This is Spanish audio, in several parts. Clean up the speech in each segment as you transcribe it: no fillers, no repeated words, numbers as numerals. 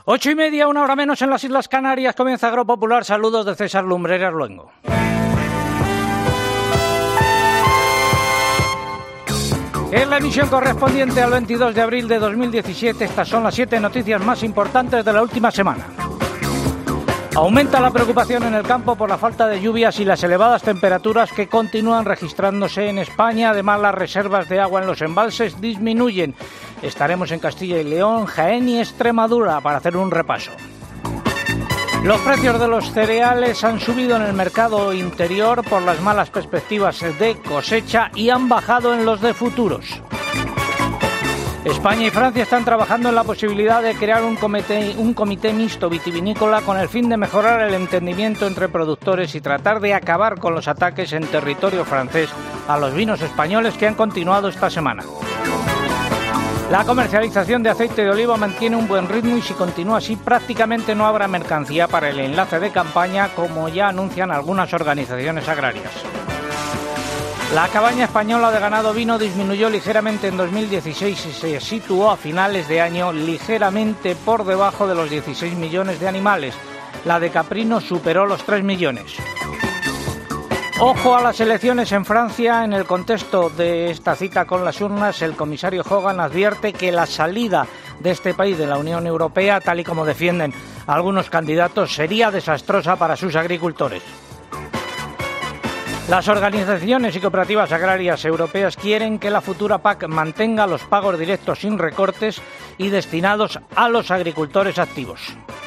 8:30, una hora menos en las Islas Canarias. Comienza Agropopular. Saludos de César Lumbreras Luengo. En la emisión correspondiente al 22 de abril de 2017, estas son las 7 noticias más importantes de la última semana. Aumenta la preocupación en el campo por la falta de lluvias y las elevadas temperaturas que continúan registrándose en España. Además, las reservas de agua en los embalses disminuyen. Estaremos en Castilla y León, Jaén y Extremadura para hacer un repaso. Los precios de los cereales han subido en el mercado interior por las malas perspectivas de cosecha y han bajado en los de futuros. España y Francia están trabajando en la posibilidad de crear un comité mixto vitivinícola con el fin de mejorar el entendimiento entre productores y tratar de acabar con los ataques en territorio francés a los vinos españoles que han continuado esta semana. La comercialización de aceite de oliva mantiene un buen ritmo y si continúa así prácticamente no habrá mercancía para el enlace de campaña, como ya anuncian algunas organizaciones agrarias. La cabaña española de ganado ovino disminuyó ligeramente en 2016 y se situó a finales de año ligeramente por debajo de los 16 millones de animales. La de caprino superó los 3 millones. Ojo a las elecciones en Francia. En el contexto de esta cita con las urnas, el comisario Hogan advierte que la salida de este país de la Unión Europea, tal y como defienden algunos candidatos, sería desastrosa para sus agricultores. Las organizaciones y cooperativas agrarias europeas quieren que la futura PAC mantenga los pagos directos sin recortes y destinados a los agricultores activos.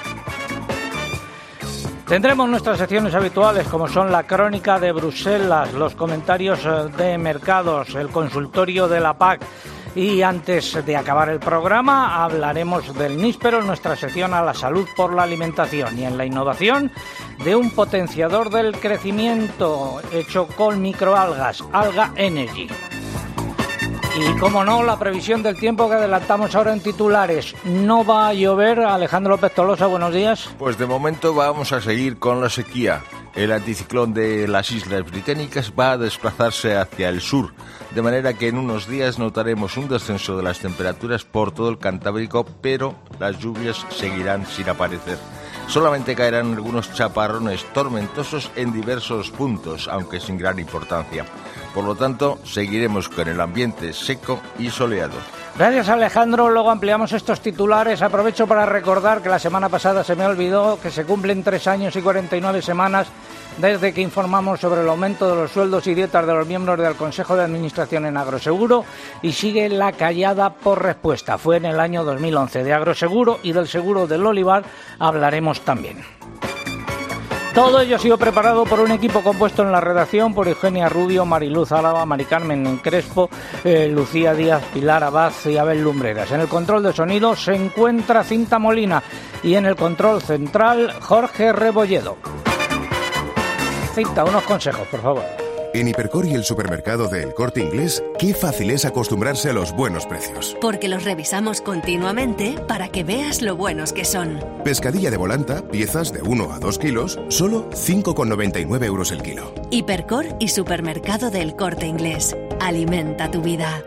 Tendremos nuestras secciones habituales, como son la crónica de Bruselas, los comentarios de mercados, el consultorio de la PAC. Y antes de acabar el programa hablaremos del níspero en nuestra sección a la salud por la alimentación y en la innovación de un potenciador del crecimiento hecho con microalgas, Alga Energy. Y como no, la previsión del tiempo que adelantamos ahora en titulares. No va a llover. Alejandro López Tolosa, buenos días. Pues de momento vamos a seguir con la sequía. El anticiclón de las Islas Británicas va a desplazarse hacia el sur, de manera que en unos días notaremos un descenso de las temperaturas por todo el Cantábrico, pero las lluvias seguirán sin aparecer. Solamente caerán algunos chaparrones tormentosos en diversos puntos, aunque sin gran importancia. Por lo tanto, seguiremos con el ambiente seco y soleado. Gracias, Alejandro. Luego ampliamos estos titulares. Aprovecho para recordar que la semana pasada se me olvidó que se cumplen 3 años y 49 semanas desde que informamos sobre el aumento de los sueldos y dietas de los miembros del Consejo de Administración en Agroseguro y sigue la callada por respuesta. Fue en el año 2011. De Agroseguro y del seguro del olivar hablaremos también. Todo ello ha sido preparado por un equipo compuesto en la redacción por Eugenia Rubio, Mariluz Álava, Mari Carmen Crespo, Lucía Díaz, Pilar Abad y Abel Lumbreras. En el control de sonido se encuentra Cinta Molina y en el control central Jorge Rebolledo. Cinta, unos consejos, por favor. En Hipercor y el supermercado de El Corte Inglés, qué fácil es acostumbrarse a los buenos precios. Porque los revisamos continuamente para que veas lo buenos que son. Pescadilla de volanta, piezas de 1 a 2 kilos, solo 5,99 euros el kilo. Hipercor y supermercado de El Corte Inglés. Alimenta tu vida.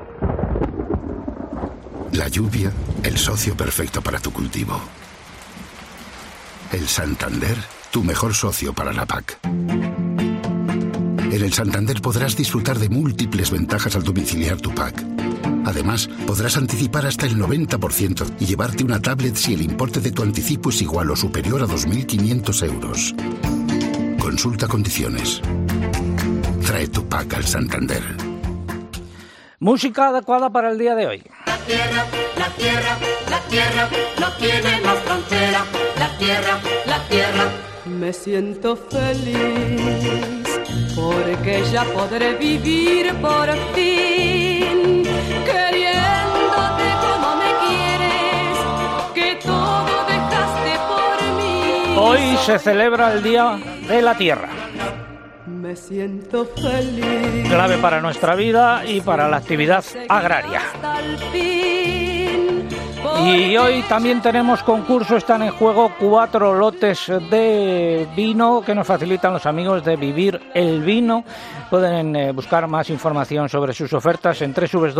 La lluvia, el socio perfecto para tu cultivo. El Santander, tu mejor socio para la PAC. En el Santander podrás disfrutar de múltiples ventajas al domiciliar tu PAC. Además, podrás anticipar hasta el 90% y llevarte una tablet si el importe de tu anticipo es igual o superior a 2.500 euros. Consulta condiciones. Trae tu PAC al Santander. Música adecuada para el día de hoy. La tierra, la tierra, la tierra no tiene más frontera. La tierra, la tierra. Me siento feliz porque ya podré vivir por fin, queriéndote como me quieres, que todo dejaste por mí. Hoy se celebra el Día de la Tierra. Me siento feliz. Clave para nuestra vida y para la actividad agraria. Hasta el fin, Y hoy también tenemos concurso, están en juego 4 lotes de vino que nos facilitan los amigos de Vivir el Vino. Pueden buscar más información sobre sus ofertas en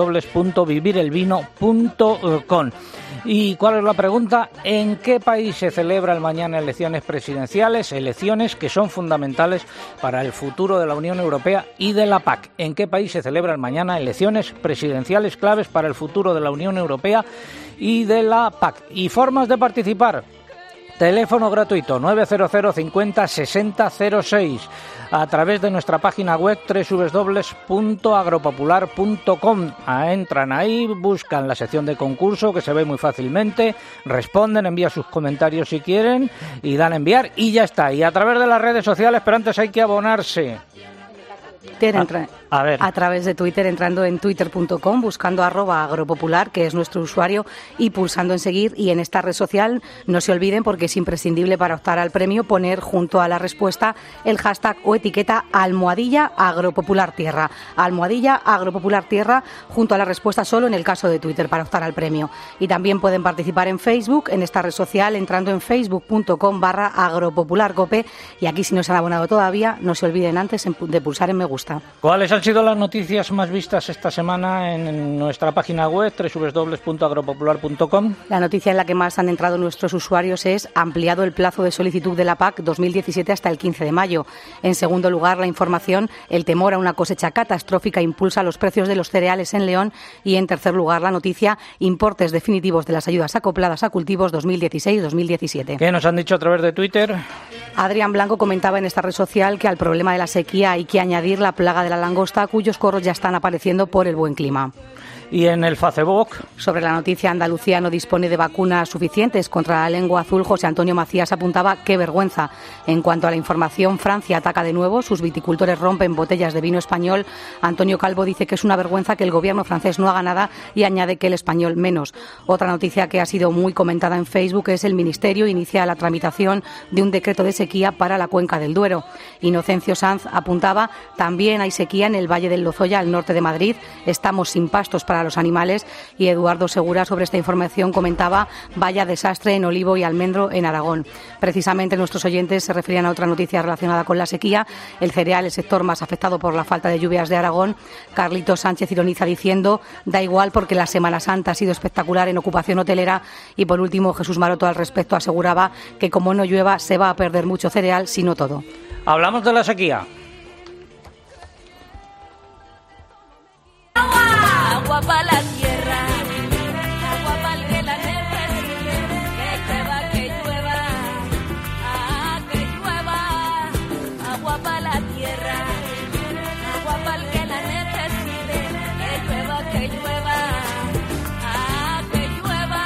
www.vivirelvino.com. ¿Y cuál es la pregunta? ¿En qué país se celebran mañana elecciones presidenciales? Elecciones que son fundamentales para el futuro de la Unión Europea y de la PAC. ¿En qué país se celebran mañana elecciones presidenciales claves para el futuro de la Unión Europea y de la PAC? Y formas de participar. Teléfono gratuito 900 50 60 06, a través de nuestra página web www.agropopular.com. Entran ahí, buscan la sección de concurso, que se ve muy fácilmente, responden, envían sus comentarios si quieren y dan a enviar y ya está. Y a través de las redes sociales, pero antes hay que abonarse. A través de Twitter, entrando en twitter.com, buscando @agropopular, que es nuestro usuario, y pulsando en seguir. Y en esta red social no se olviden, porque es imprescindible para optar al premio, poner junto a la respuesta el hashtag o etiqueta @agropopulartierra. @agropopulartierra junto a la respuesta, solo en el caso de Twitter, para optar al premio. Y también pueden participar en Facebook, en esta red social, entrando en facebook.com/agropopularcope. Y aquí, si no se han abonado todavía, no se olviden antes de pulsar en me gusta. ¿Cuáles han sido las noticias más vistas esta semana en nuestra página web www.agropopular.com? La noticia en la que más han entrado nuestros usuarios es: ampliado el plazo de solicitud de la PAC 2017 hasta el 15 de mayo. En segundo lugar, la información: el temor a una cosecha catastrófica impulsa los precios de los cereales en León. Y en tercer lugar, la noticia: importes definitivos de las ayudas acopladas a cultivos 2016-2017. ¿Qué nos han dicho a través de Twitter? Adrián Blanco comentaba en esta red social que al problema de la sequía hay que añadir la plaga de la langosta, cuyos corros ya están apareciendo por el buen clima. Y en el Facebook, sobre la noticia: Andalucía no dispone de vacunas suficientes contra la lengua azul. José Antonio Macías apuntaba: qué vergüenza. En cuanto a la información, Francia ataca de nuevo, sus viticultores rompen botellas de vino español. Antonio Calvo dice que es una vergüenza que el gobierno francés no haga nada, y añade que el español menos. Otra noticia que ha sido muy comentada en Facebook es: el Ministerio inicia la tramitación de un decreto de sequía para la cuenca del Duero. Inocencio Sanz apuntaba: también hay sequía en el Valle del Lozoya, al norte de Madrid. Estamos sin pastos para los animales. Y Eduardo Segura, sobre esta información, comentaba: vaya desastre en olivo y almendro en Aragón. Precisamente nuestros oyentes se referían a otra noticia relacionada con la sequía: el cereal, el sector más afectado por la falta de lluvias de Aragón. Carlitos Sánchez ironiza diciendo: da igual, porque la Semana Santa ha sido espectacular en ocupación hotelera. Y por último, Jesús Maroto al respecto aseguraba que como no llueva se va a perder mucho cereal, si no todo. Hablamos de la sequía. Agua para la tierra, agua para el que la necesite, que llueva, que llueva, agua para la tierra, agua para el que la necesite, que llueva, que llueva, que llueva.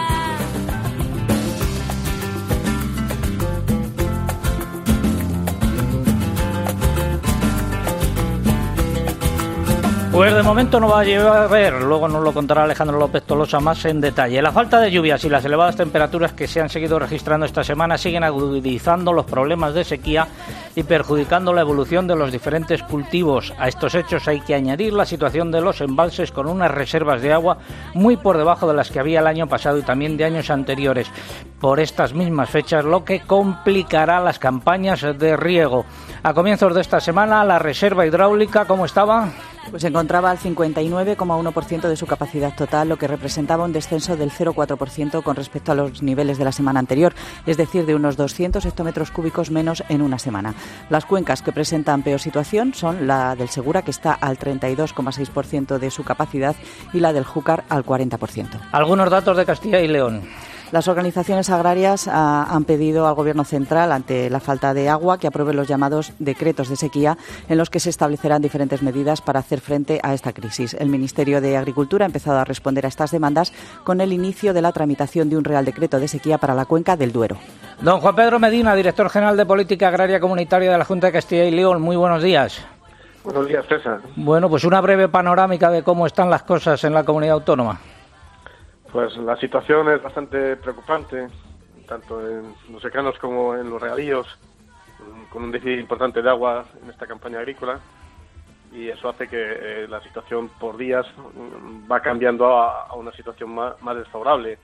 Pues de momento no va a llover, luego nos lo contará Alejandro López Tolosa más en detalle. La falta de lluvias y las elevadas temperaturas que se han seguido registrando esta semana siguen agudizando los problemas de sequía y perjudicando la evolución de los diferentes cultivos. A estos hechos hay que añadir la situación de los embalses, con unas reservas de agua muy por debajo de las que había el año pasado y también de años anteriores. Por estas mismas fechas, lo que complicará las campañas de riego. A comienzos de esta semana, la reserva hidráulica, ¿cómo estaba? Pues se encontraba al 59,1% de su capacidad total, lo que representaba un descenso del 0,4% con respecto a los niveles de la semana anterior, es decir, de unos 200 hectómetros cúbicos menos en una semana. Las cuencas que presentan peor situación son la del Segura, que está al 32,6% de su capacidad, y la del Júcar al 40%. Algunos datos de Castilla y León. Las organizaciones agrarias han pedido al Gobierno central, ante la falta de agua, que apruebe los llamados decretos de sequía, en los que se establecerán diferentes medidas para hacer frente a esta crisis. El Ministerio de Agricultura ha empezado a responder a estas demandas con el inicio de la tramitación de un Real Decreto de sequía para la cuenca del Duero. Don Juan Pedro Medina, director general de Política Agraria Comunitaria de la Junta de Castilla y León. Muy buenos días. Buenos días, César. Bueno, pues una breve panorámica de cómo están las cosas en la comunidad autónoma. Pues la situación es bastante preocupante, tanto en los secanos como en los regadíos, con un déficit importante de agua en esta campaña agrícola, y eso hace que la situación por días va cambiando a una situación más desfavorable.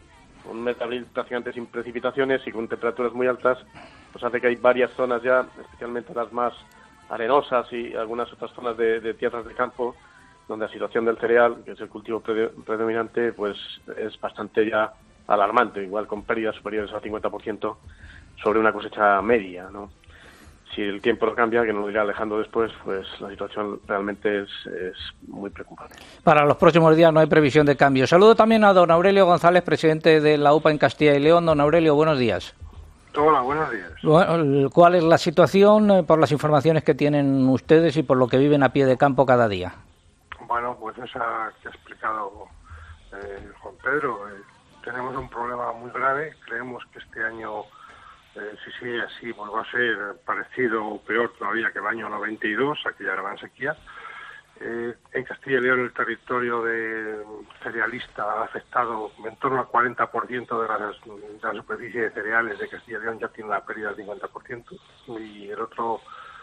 un mes de abril prácticamente sin precipitaciones y con temperaturas muy altas, pues hace que hay varias zonas ya, especialmente las más arenosas y algunas otras zonas de tierras de campo, donde la situación del cereal, que es el cultivo predominante, pues es bastante ya alarmante, igual con pérdidas superiores al 50% sobre una cosecha media, ¿no? Si el tiempo no cambia, que nos lo irá alejando después, pues la situación realmente es muy preocupante. Para los próximos días no hay previsión de cambio. Saludo también a don Aurelio González, presidente de la UPA en Castilla y León. Don Aurelio, buenos días. Hola, buenos días. Bueno, ¿cuál es la situación por las informaciones que tienen ustedes y por lo que viven a pie de campo cada día? Bueno, pues esa que ha explicado Juan Pedro, tenemos un problema muy grave. Creemos que este año, si sigue así, pues va a ser parecido o peor todavía que el año 92, aquella gran sequía. En Castilla y León el territorio cerealista ha afectado en torno al 40% de la superficie de cereales de Castilla y León, ya tiene una pérdida del 50%, y el otro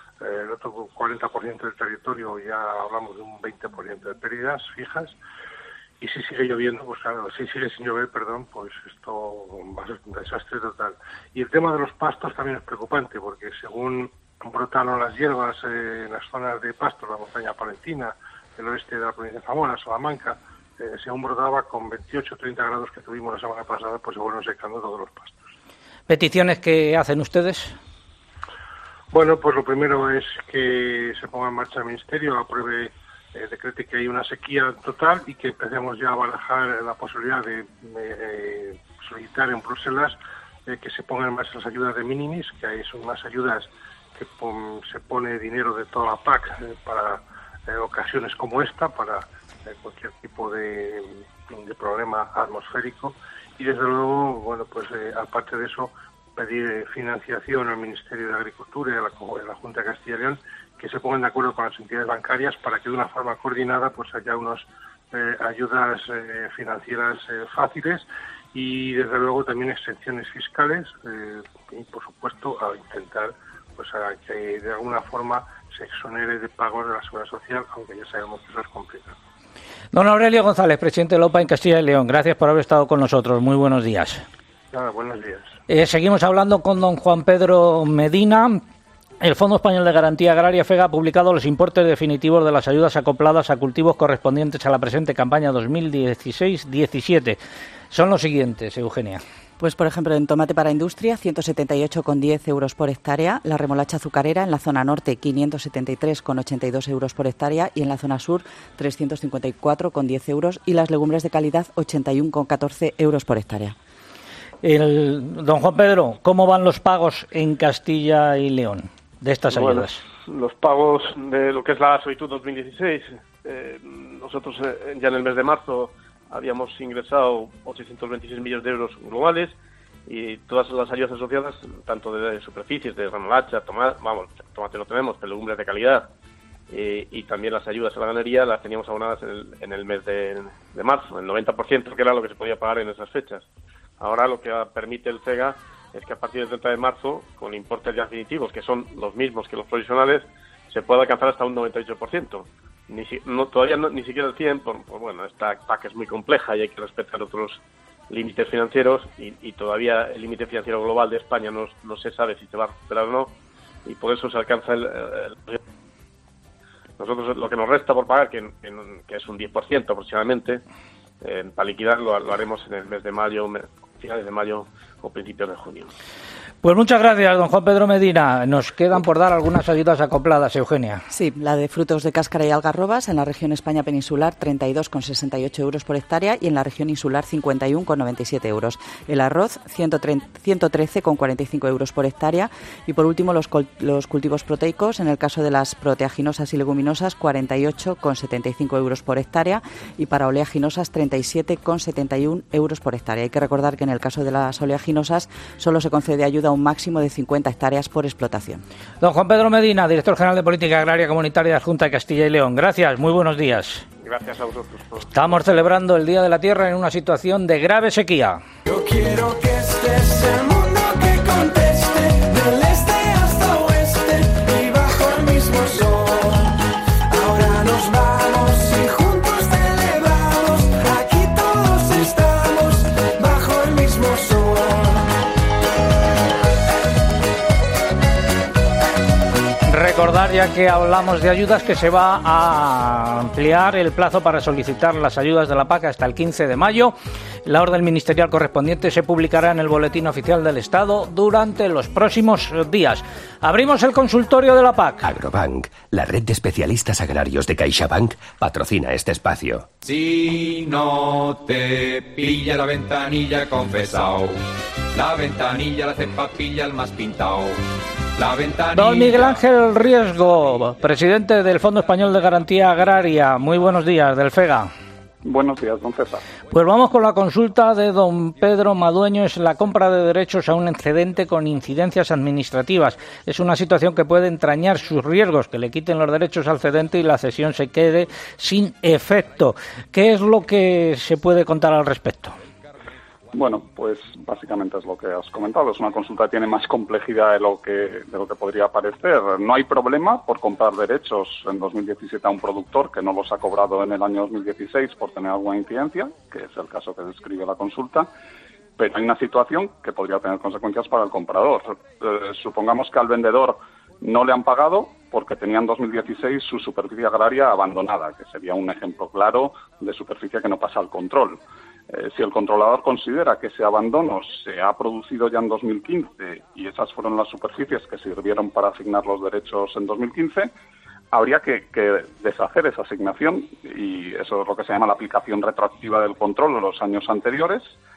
40% del territorio ya hablamos de un 20% de pérdidas fijas. Y si sigue lloviendo, pues claro, si sigue sin llover, pues esto va a ser un desastre total. Y el tema de los pastos también es preocupante, porque según brotaron las hierbas en las zonas de pastos, la montaña palentina, el oeste de la provincia de Zamora, Salamanca, según brotaba con 28-30 grados que tuvimos la semana pasada, pues se fueron secando todos los pastos. ¿Peticiones que hacen ustedes? Bueno, pues lo primero es que se ponga en marcha el Ministerio, apruebe, decrete que hay una sequía total y que empecemos ya a barajar la posibilidad de solicitar en Bruselas que se pongan en marcha las ayudas de minimis, que son unas ayudas que se pone dinero de toda la PAC para ocasiones como esta, para cualquier tipo de problema atmosférico. Y desde luego, bueno, pues aparte de eso, pedir financiación al Ministerio de Agricultura y a la Junta de Castilla y León, que se pongan de acuerdo con las entidades bancarias para que de una forma coordinada pues haya unas ayudas financieras fáciles y desde luego también exenciones fiscales y por supuesto a intentar pues a que de alguna forma se exonere de pagos de la Seguridad Social, aunque ya sabemos que eso es complicado. Don Aurelio González, presidente de la UPA en Castilla y León, gracias por haber estado con nosotros. Muy buenos días. Nada, buenos días. Seguimos hablando con don Juan Pedro Medina. El Fondo Español de Garantía Agraria, FEGA, ha publicado los importes definitivos de las ayudas acopladas a cultivos correspondientes a la presente campaña 2016-17. Son los siguientes, Eugenia. Pues, por ejemplo, en tomate para industria, 178,10 euros por hectárea. La remolacha azucarera en la zona norte, 573,82 euros por hectárea. Y en la zona sur, 354,10 euros. Y las legumbres de calidad, 81,14 euros por hectárea. Don Juan Pedro, ¿cómo van los pagos en Castilla y León de estas ayudas? Bueno, los pagos de lo que es la solicitud 2016, nosotros ya en el mes de marzo habíamos ingresado 826 millones de euros globales y todas las ayudas asociadas, tanto de superficies, de remolacha, tomate no tenemos, pero legumbres de calidad, y también las ayudas a la ganadería las teníamos abonadas en el mes de marzo, el 90%, que era lo que se podía pagar en esas fechas. Ahora lo que permite el FEGA es que a partir del 30 de marzo, con importes ya definitivos, que son los mismos que los provisionales, se puede alcanzar hasta un 98%. Todavía ni siquiera el 100%, bueno, esta PAC es muy compleja y hay que respetar otros límites financieros y todavía el límite financiero global de España no se sabe si se va a recuperar o no, y por eso se alcanza nosotros lo que nos resta por pagar, que es un 10% aproximadamente, para liquidar lo haremos en el mes de mayo, finales de mayo o principios de junio. Pues muchas gracias, don Juan Pedro Medina. Nos quedan por dar algunas ayudas acopladas, Eugenia. Sí, la de frutos de cáscara y algarrobas en la región España peninsular, 32,68 euros por hectárea, y en la región insular, 51,97 euros. El arroz, 113,45 euros por hectárea. Y por último, los cultivos proteicos, en el caso de las proteaginosas y leguminosas, 48,75 euros por hectárea, y para oleaginosas, 37,71 euros por hectárea. Hay que recordar que en el caso de las oleaginosas solo se concede ayuda a un máximo de 50 hectáreas por explotación. Don Juan Pedro Medina, director general de Política Agraria Comunitaria de la Junta de Castilla y León. Gracias, muy buenos días. Gracias a vosotros. Estamos celebrando el Día de la Tierra en una situación de grave sequía. Yo quiero que estés el mundo que conteste, del este hasta oeste y bajo el mismo sol. Ahora nos vamos y juntos celebramos, aquí todos estamos bajo el mismo ya que hablamos de ayudas, que se va a ampliar el plazo para solicitar las ayudas de la PAC hasta el 15 de mayo. La orden ministerial correspondiente se publicará en el Boletín Oficial del Estado durante los próximos días. Abrimos el consultorio de la PAC. Agrobank, la red de especialistas agrarios de CaixaBank, patrocina este espacio. Si no te pilla la ventanilla confesao, la ventanilla la cepa pilla el más pintao. La ventanilla... Don Miguel Ángel Riesgo, presidente del Fondo Español de Garantía Agraria. Muy buenos días, del FEGA. Buenos días, don César. Pues vamos con la consulta de don Pedro Madueño. Es la compra de derechos a un excedente con incidencias administrativas. Es una situación que puede entrañar sus riesgos, que le quiten los derechos al cedente y la cesión se quede sin efecto. ¿Qué es lo que se puede contar al respecto? Bueno, pues básicamente es lo que has comentado. Es una consulta que tiene más complejidad de lo que podría parecer. No hay problema por comprar derechos en 2017 a un productor que no los ha cobrado en el año 2016 por tener alguna incidencia, que es el caso que describe la consulta, pero hay una situación que podría tener consecuencias para el comprador. Supongamos que al vendedor no le han pagado porque tenía en 2016 su superficie agraria abandonada, que sería un ejemplo claro de superficie que no pasa al control. Si el controlador considera que ese abandono se ha producido ya en 2015 y esas fueron las superficies que sirvieron para asignar los derechos en 2015, habría que deshacer esa asignación, y eso es lo que se llama la aplicación retroactiva del control de los años anteriores.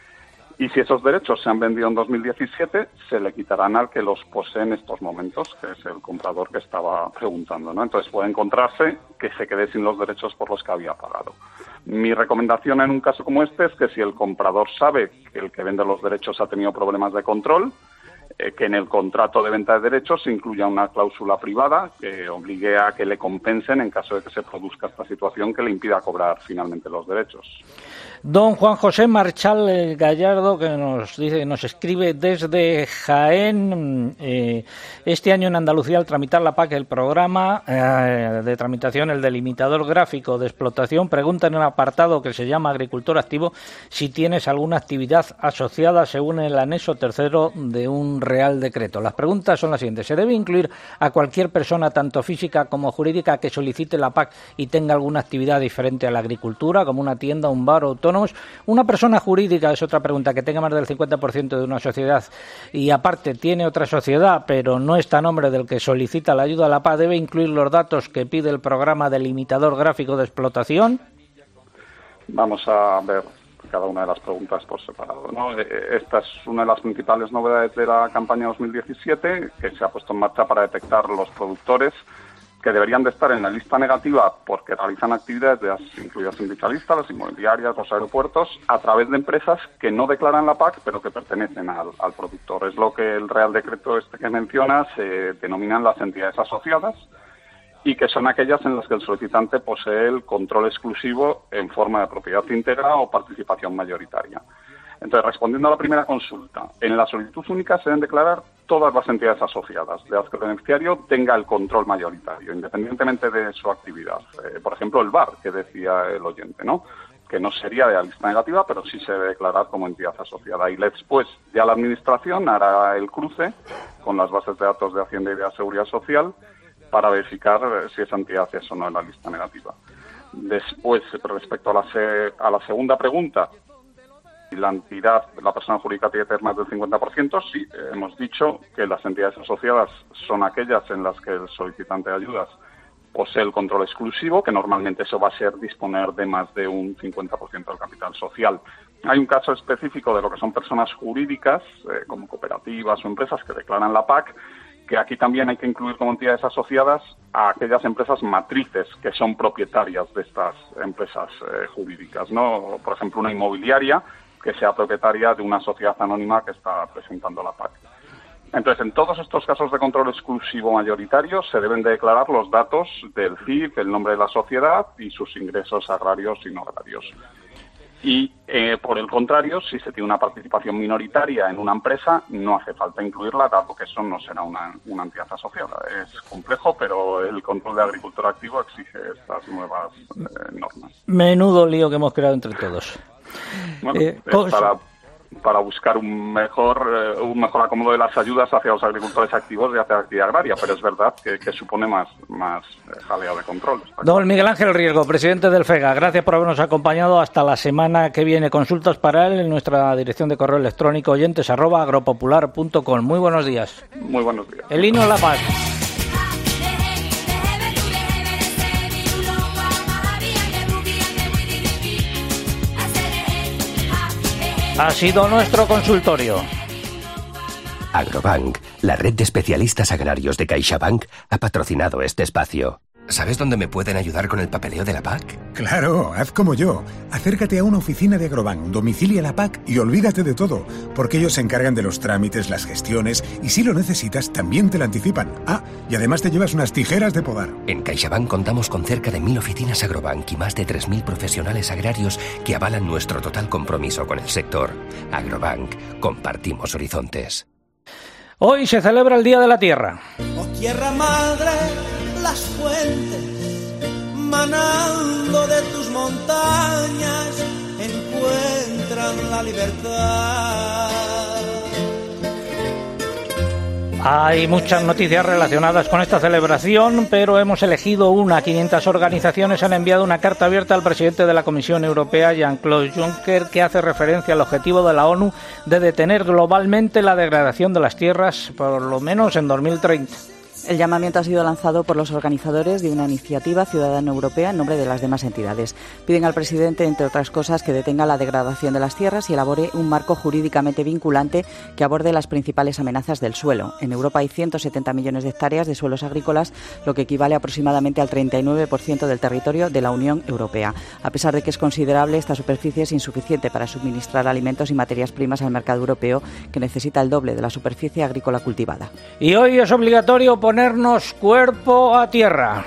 Y si esos derechos se han vendido en 2017, se le quitarán al que los posee en estos momentos, que es el comprador que estaba preguntando, ¿no? Entonces puede encontrarse que se quede sin los derechos por los que había pagado. Mi recomendación en un caso como este es que si el comprador sabe que el que vende los derechos ha tenido problemas de control, que en el contrato de venta de derechos se incluya una cláusula privada que obligue a que le compensen en caso de que se produzca esta situación que le impida cobrar finalmente los derechos. Don Juan José Marchal Gallardo, que nos escribe desde Jaén. Este año en Andalucía, al tramitar la PAC, el programa de tramitación, el delimitador gráfico de explotación, pregunta en un apartado que se llama Agricultor Activo si tienes alguna actividad asociada según el anexo tercero de un Real Decreto. Las preguntas son las siguientes. ¿Se debe incluir a cualquier persona, tanto física como jurídica, que solicite la PAC y tenga alguna actividad diferente a la agricultura, como una tienda, un bar o autónomos? Una persona jurídica, es otra pregunta, que tenga más del 50% de una sociedad y aparte tiene otra sociedad, pero no está a nombre del que solicita la ayuda a la PAC, ¿debe incluir los datos que pide el programa delimitador gráfico de explotación? Vamos a ver cada una de las preguntas por separado, ¿no? Esta es una de las principales novedades de la campaña 2017, que se ha puesto en marcha para detectar los productores que deberían de estar en la lista negativa porque realizan actividades incluidas en dicha lista, las inmobiliarias, los aeropuertos, a través de empresas que no declaran la PAC pero que pertenecen al productor. Es lo que el Real Decreto este que menciona se denominan las entidades asociadas, y que son aquellas en las que el solicitante posee el control exclusivo en forma de propiedad íntegra o participación mayoritaria. Entonces, respondiendo a la primera consulta, en la solicitud única se deben declarar todas las entidades asociadas de las que el beneficiario tenga el control mayoritario, independientemente de su actividad. Por ejemplo, el bar, que decía el oyente, ¿no?, que no sería de la lista negativa, pero sí se debe declarar como entidad asociada. Y después ya la Administración hará el cruce con las bases de datos de Hacienda y de la Seguridad Social para verificar si esa entidad es o no en la lista negativa. Después, respecto a la segunda pregunta, si la entidad, la persona jurídica tiene que tener más del 50%, sí, hemos dicho que las entidades asociadas son aquellas en las que el solicitante de ayudas posee el control exclusivo, que normalmente eso va a ser disponer de más de un 50% del capital social. Hay un caso específico de lo que son personas jurídicas, como cooperativas o empresas que declaran la PAC, que aquí también hay que incluir como entidades asociadas a aquellas empresas matrices que son propietarias de estas empresas jurídicas, ¿no? Por ejemplo, una inmobiliaria que sea propietaria de una sociedad anónima que está presentando la PAC. Entonces, en todos estos casos de control exclusivo mayoritario se deben de declarar los datos del CIF, el nombre de la sociedad y sus ingresos agrarios y no agrarios. Y, por el contrario, si se tiene una participación minoritaria en una empresa, no hace falta incluirla, dado que eso no será una entidad asociada. Es complejo, pero el control de agricultor activo exige estas nuevas normas. Menudo lío que hemos creado entre todos. Bueno, buscar un mejor acomodo de las ayudas hacia los agricultores activos y hacia la actividad agraria, pero es verdad que supone más jaleo de control. Don Miguel Ángel Riesgo, presidente del FEGA, gracias por habernos acompañado. Hasta la semana que viene. Consultas para él en nuestra dirección de correo electrónico oyentes@agropopular.com. Muy buenos días. Muy buenos días. El himno de la paz. Ha sido nuestro consultorio. Agrobank, la red de especialistas agrarios de CaixaBank, ha patrocinado este espacio. ¿Sabes dónde me pueden ayudar con el papeleo de la PAC? Claro, haz como yo. Acércate a una oficina de Agrobank, domicilia la PAC y olvídate de todo, porque ellos se encargan de los trámites, las gestiones y si lo necesitas también te la anticipan. Ah, y además te llevas unas tijeras de podar. En CaixaBank contamos con cerca de 1.000 oficinas Agrobank y más de 3.000 profesionales agrarios que avalan nuestro total compromiso con el sector. Agrobank, compartimos horizontes. Hoy se celebra el Día de la Tierra. Oh, tierra madre, las fuentes manando de tus montañas encuentran la libertad. Hay muchas noticias relacionadas con esta celebración, pero hemos elegido una. 500 organizaciones han enviado una carta abierta al presidente de la Comisión Europea, Jean-Claude Juncker, que hace referencia al objetivo de la ONU de detener globalmente la degradación de las tierras, por lo menos en 2030. El llamamiento ha sido lanzado por los organizadores de una iniciativa ciudadana europea en nombre de las demás entidades. Piden al presidente, entre otras cosas, que detenga la degradación de las tierras y elabore un marco jurídicamente vinculante que aborde las principales amenazas del suelo. En Europa hay 170 millones de hectáreas de suelos agrícolas, lo que equivale aproximadamente al 39% del territorio de la Unión Europea. A pesar de que es considerable, esta superficie es insuficiente para suministrar alimentos y materias primas al mercado europeo, que necesita el doble de la superficie agrícola cultivada. Y hoy es obligatorio ponernos cuerpo a tierra.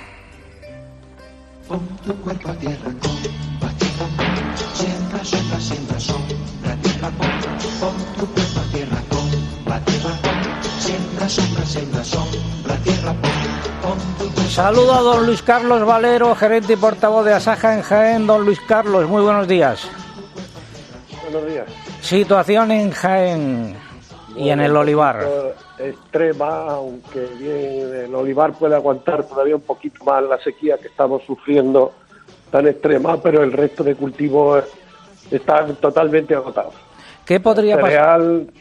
Pon tu cuerpo a tierra, compachita. Siembra, siembra, siembra, sombra, tierra, pon tu cuerpo a tierra, compachita. Siembra, sombra, siembra, sombra, tierra, pon tu cuerpo. Saludo a don Luis Carlos Valero, gerente y portavoz de Asaja en Jaén. Don Luis Carlos, muy buenos días. Buenos días. Situación en Jaén y en el olivar. Extrema, aunque bien el olivar puede aguantar todavía un poquito más la sequía que estamos sufriendo tan extrema, pero el resto de cultivos están totalmente agotados. ¿Qué podría pasar?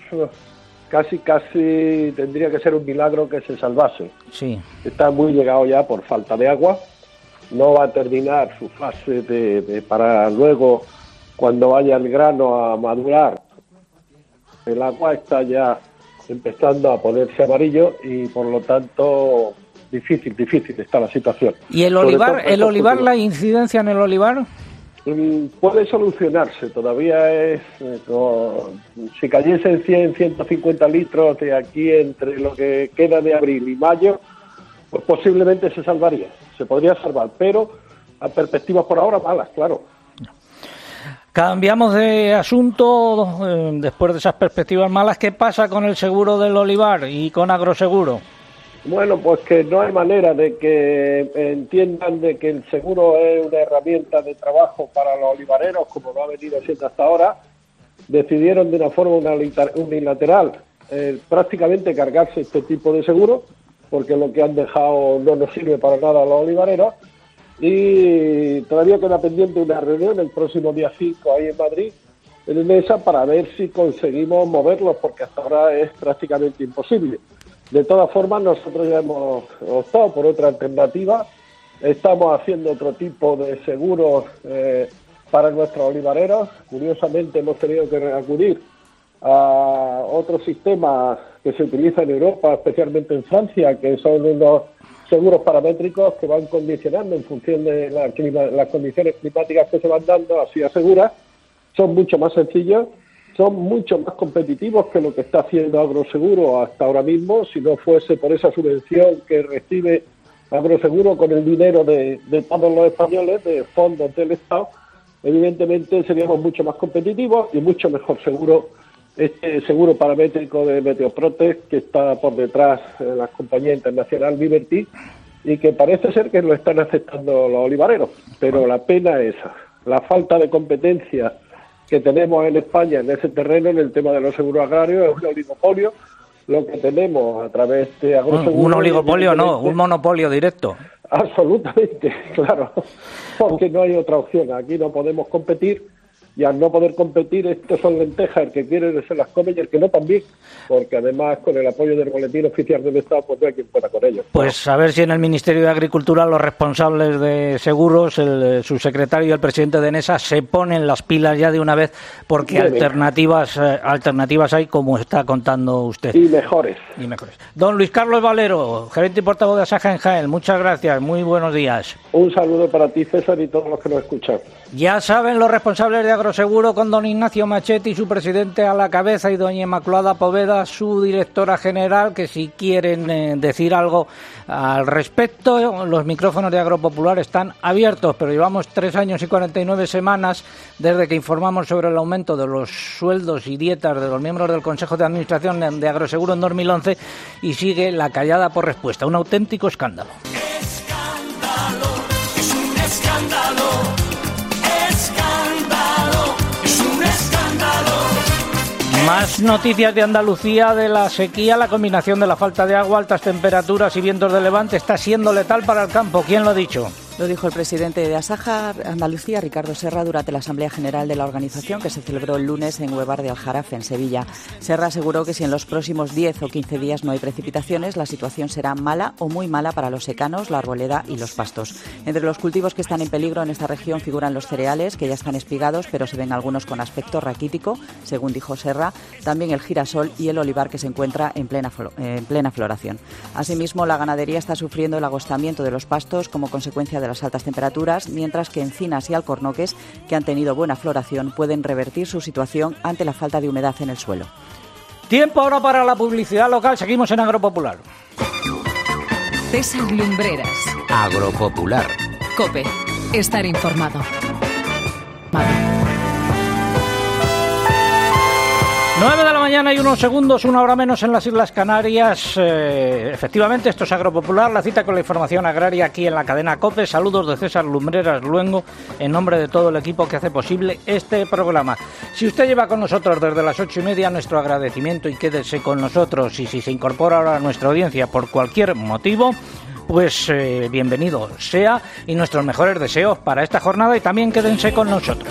Casi tendría que ser un milagro que se salvase. Sí. Está muy llegado ya por falta de agua, no va a terminar su fase para luego, cuando vaya el grano a madurar, el agua está ya empezando a ponerse amarillo y por lo tanto difícil está la situación. ¿Y el olivar, la incidencia en el olivar? Puede solucionarse, todavía es, si cayesen 100, 150 litros de aquí entre lo que queda de abril y mayo, pues posiblemente se salvaría, se podría salvar, pero a perspectivas por ahora malas, claro. Cambiamos de asunto, después de esas perspectivas malas. ¿Qué pasa con el seguro del olivar y con Agroseguro? Bueno, pues que no hay manera de que entiendan de que el seguro es una herramienta de trabajo para los olivareros, como lo ha venido siendo hasta ahora. Decidieron de una forma unilateral prácticamente cargarse este tipo de seguro, porque lo que han dejado no nos sirve para nada a los olivareros. Y todavía queda pendiente una reunión el próximo día 5 ahí en Madrid, en mesa, para ver si conseguimos moverlos, porque hasta ahora es prácticamente imposible. De todas formas, nosotros ya hemos optado por otra alternativa. Estamos haciendo otro tipo de seguros para nuestros olivareros. Curiosamente, hemos tenido que acudir a otros sistemas que se utilizan en Europa, especialmente en Francia, que son unos seguros paramétricos que van condicionando en función de las condiciones climáticas que se van dando, así aseguras. Son mucho más sencillos, son mucho más competitivos que lo que está haciendo Agroseguro hasta ahora mismo. Si no fuese por esa subvención que recibe Agroseguro con el dinero de todos los españoles, de fondos del Estado, evidentemente seríamos mucho más competitivos y mucho mejor seguro. Este seguro paramétrico de Meteoprotect, que está por detrás de la compañía internacional Liberty, y que parece ser que lo están aceptando los olivareros, pero la pena es esa, la falta de competencia que tenemos en España en ese terreno, en el tema de los seguros agrarios, es un oligopolio. Lo que tenemos a través de Agroseguros... Un oligopolio no, un monopolio directo. Absolutamente, claro, porque no hay otra opción. Aquí no podemos competir, y al no poder competir, estos son lentejas, el que quiere se las come y el que no también, porque además con el apoyo del Boletín Oficial del Estado, pues no hay quien pueda con ellos. Pues a ver si en el Ministerio de Agricultura los responsables de seguros, el subsecretario y el presidente de ENESA se ponen las pilas ya de una vez, porque alternativas hay, como está contando usted. Y mejores. Don Luis Carlos Valero, gerente y portavoz de Asaja en Jaén, muchas gracias, muy buenos días. Un saludo para ti, César, y todos los que nos escuchan. Ya saben los responsables de Agroseguro, con don Ignacio Machetti, su presidente a la cabeza, y doña Inmaculada Poveda, su directora general, que si quieren decir algo al respecto, los micrófonos de Agropopular están abiertos, pero llevamos 3 años y 49 semanas desde que informamos sobre el aumento de los sueldos y dietas de los miembros del Consejo de Administración de Agroseguro en 2011 y sigue la callada por respuesta. Un auténtico escándalo. Es un escándalo. Más noticias de Andalucía, de la sequía. La combinación de la falta de agua, altas temperaturas y vientos de levante está siendo letal para el campo. ¿Quién lo ha dicho? Lo dijo el presidente de Asaja Andalucía, Ricardo Serra, durante la Asamblea General de la organización que se celebró el lunes en Huevar de Aljarafe, en Sevilla. Serra aseguró que si en los próximos 10 o 15 días no hay precipitaciones, la situación será mala o muy mala para los secanos, la arboleda y los pastos. Entre los cultivos que están en peligro en esta región figuran los cereales, que ya están espigados, pero se ven algunos con aspecto raquítico, según dijo Serra, también el girasol y el olivar, que se encuentra en plena floración. Asimismo, la ganadería está sufriendo el agostamiento de los pastos como consecuencia de las altas temperaturas, mientras que encinas y alcornoques, que han tenido buena floración, pueden revertir su situación ante la falta de humedad en el suelo. Tiempo ahora para la publicidad local. Seguimos en Agropopular. César Lumbreras. Agropopular. COPE. Estar informado. 9 de la mañana y unos segundos, 1 hora menos en las Islas Canarias. Efectivamente, esto es Agropopular, la cita con la información agraria aquí en la cadena COPE. Saludos de César Lumbreras Luengo, en nombre de todo el equipo que hace posible este programa. Si usted lleva con nosotros desde las 8:30, nuestro agradecimiento, y quédese con nosotros. Y si se incorpora ahora a nuestra audiencia por cualquier motivo, pues bienvenido sea, y nuestros mejores deseos para esta jornada, y también quédense con nosotros.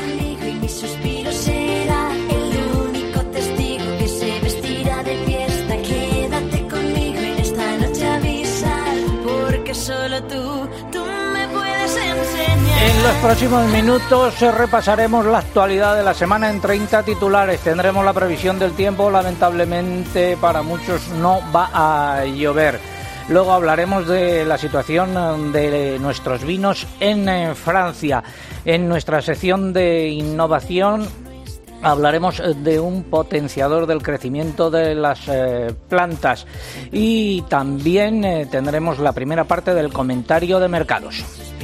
Solo tú me puedes enseñar. En los próximos minutos repasaremos la actualidad de la semana en 30 titulares. Tendremos la previsión del tiempo. Lamentablemente para muchos no va a llover. Luego hablaremos de la situación de nuestros vinos en Francia. En nuestra sección de innovación hablaremos de un potenciador del crecimiento de las plantas, y también tendremos la primera parte del comentario de mercados.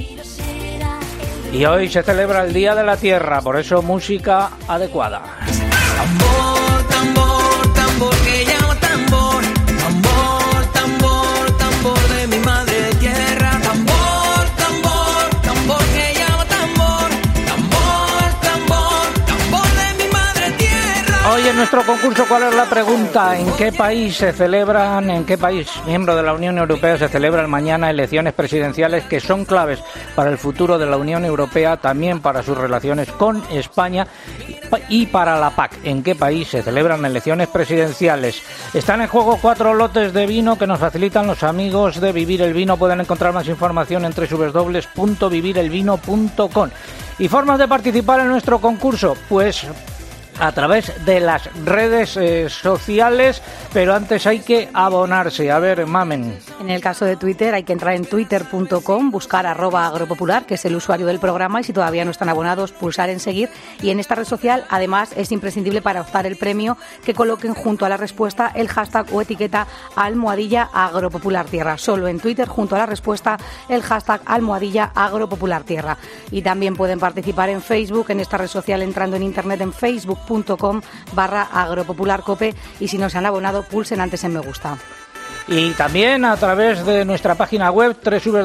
Y hoy se celebra el Día de la Tierra, por eso música adecuada. Tambor, tambor, tambor que llama tambor. Tambor, tambor, tambor de mi madre tierra. Tambor, tambor, tambor que llama tambor. Tambor, tambor, tambor de mi madre tierra. Hoy en nuestro concurso, ¿cuál es la pregunta? ¿En qué país miembro de la Unión Europea se celebran mañana elecciones presidenciales que son claves para el futuro de la Unión Europea, también para sus relaciones con España y para la PAC? ¿En qué país se celebran elecciones presidenciales? Están en juego 4 lotes de vino que nos facilitan los amigos de Vivir el Vino. Pueden encontrar más información en www.vivirelvino.com. ¿Y formas de participar en nuestro concurso? Pues a través de las redes sociales, pero antes hay que abonarse. A ver, Mamen. En el caso de Twitter hay que entrar en twitter.com, buscar @agropopular, que es el usuario del programa, y si todavía no están abonados, pulsar en seguir. Y en esta red social, además, es imprescindible para optar el premio que coloquen junto a la respuesta el hashtag o etiqueta @agropopulartierra. Solo en Twitter, junto a la respuesta, el hashtag @agropopulartierra. Y también pueden participar en Facebook, en esta red social, entrando en internet en facebook.com/agropopularcope, y si no se han abonado, pulsen antes en me gusta. Y también a través de nuestra página web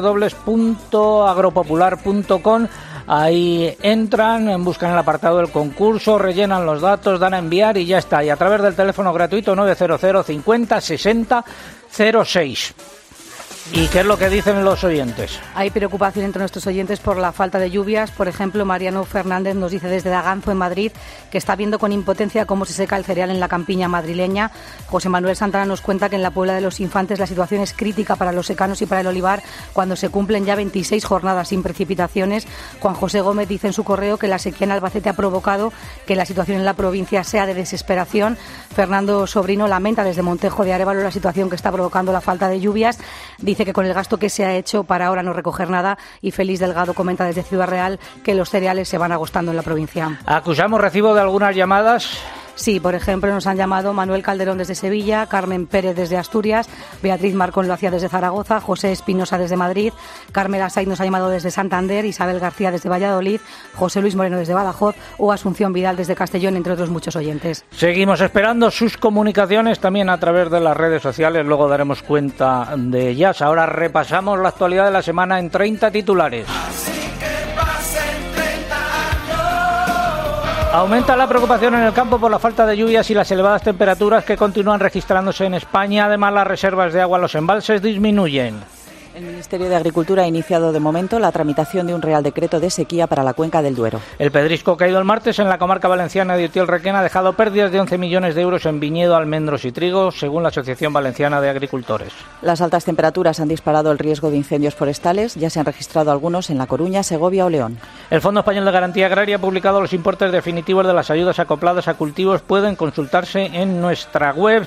www.agropopular.com. Ahí entran, buscan el apartado del concurso, rellenan los datos, dan a enviar y ya está. Y a través del teléfono gratuito 900 50 60 06. ¿Y qué es lo que dicen los oyentes? Hay preocupación entre nuestros oyentes por la falta de lluvias. Por ejemplo, Mariano Fernández nos dice desde Daganzo, en Madrid, que está viendo con impotencia cómo se seca el cereal en la campiña madrileña. José Manuel Santana nos cuenta que en la Puebla de los Infantes la situación es crítica para los secanos y para el olivar cuando se cumplen ya 26 jornadas sin precipitaciones. Juan José Gómez dice en su correo que la sequía en Albacete ha provocado que la situación en la provincia sea de desesperación. Fernando Sobrino lamenta desde Montejo de Arévalo la situación que está provocando la falta de lluvias. Dice que con el gasto que se ha hecho para ahora no recoger nada, y Félix Delgado comenta desde Ciudad Real que los cereales se van agostando en la provincia. ¿Acusamos recibo de algunas llamadas? Sí, por ejemplo, nos han llamado Manuel Calderón desde Sevilla, Carmen Pérez desde Asturias, Beatriz Marcón lo hacía desde Zaragoza, José Espinosa desde Madrid, Carmela Saiz nos ha llamado desde Santander, Isabel García desde Valladolid, José Luis Moreno desde Badajoz o Asunción Vidal desde Castellón, entre otros muchos oyentes. Seguimos esperando sus comunicaciones también a través de las redes sociales, luego daremos cuenta de ellas. Ahora repasamos la actualidad de la semana en 30 titulares. Aumenta la preocupación en el campo por la falta de lluvias y las elevadas temperaturas que continúan registrándose en España. Además, las reservas de agua en los embalses disminuyen. El Ministerio de Agricultura ha iniciado de momento la tramitación de un Real Decreto de sequía para la cuenca del Duero. El pedrisco caído el martes en la comarca valenciana de Utiel-Requena ha dejado pérdidas de 11 millones de euros en viñedo, almendros y trigo, según la Asociación Valenciana de Agricultores. Las altas temperaturas han disparado el riesgo de incendios forestales. Ya se han registrado algunos en La Coruña, Segovia o León. El Fondo Español de Garantía Agraria ha publicado los importes definitivos de las ayudas acopladas a cultivos. Pueden consultarse en nuestra web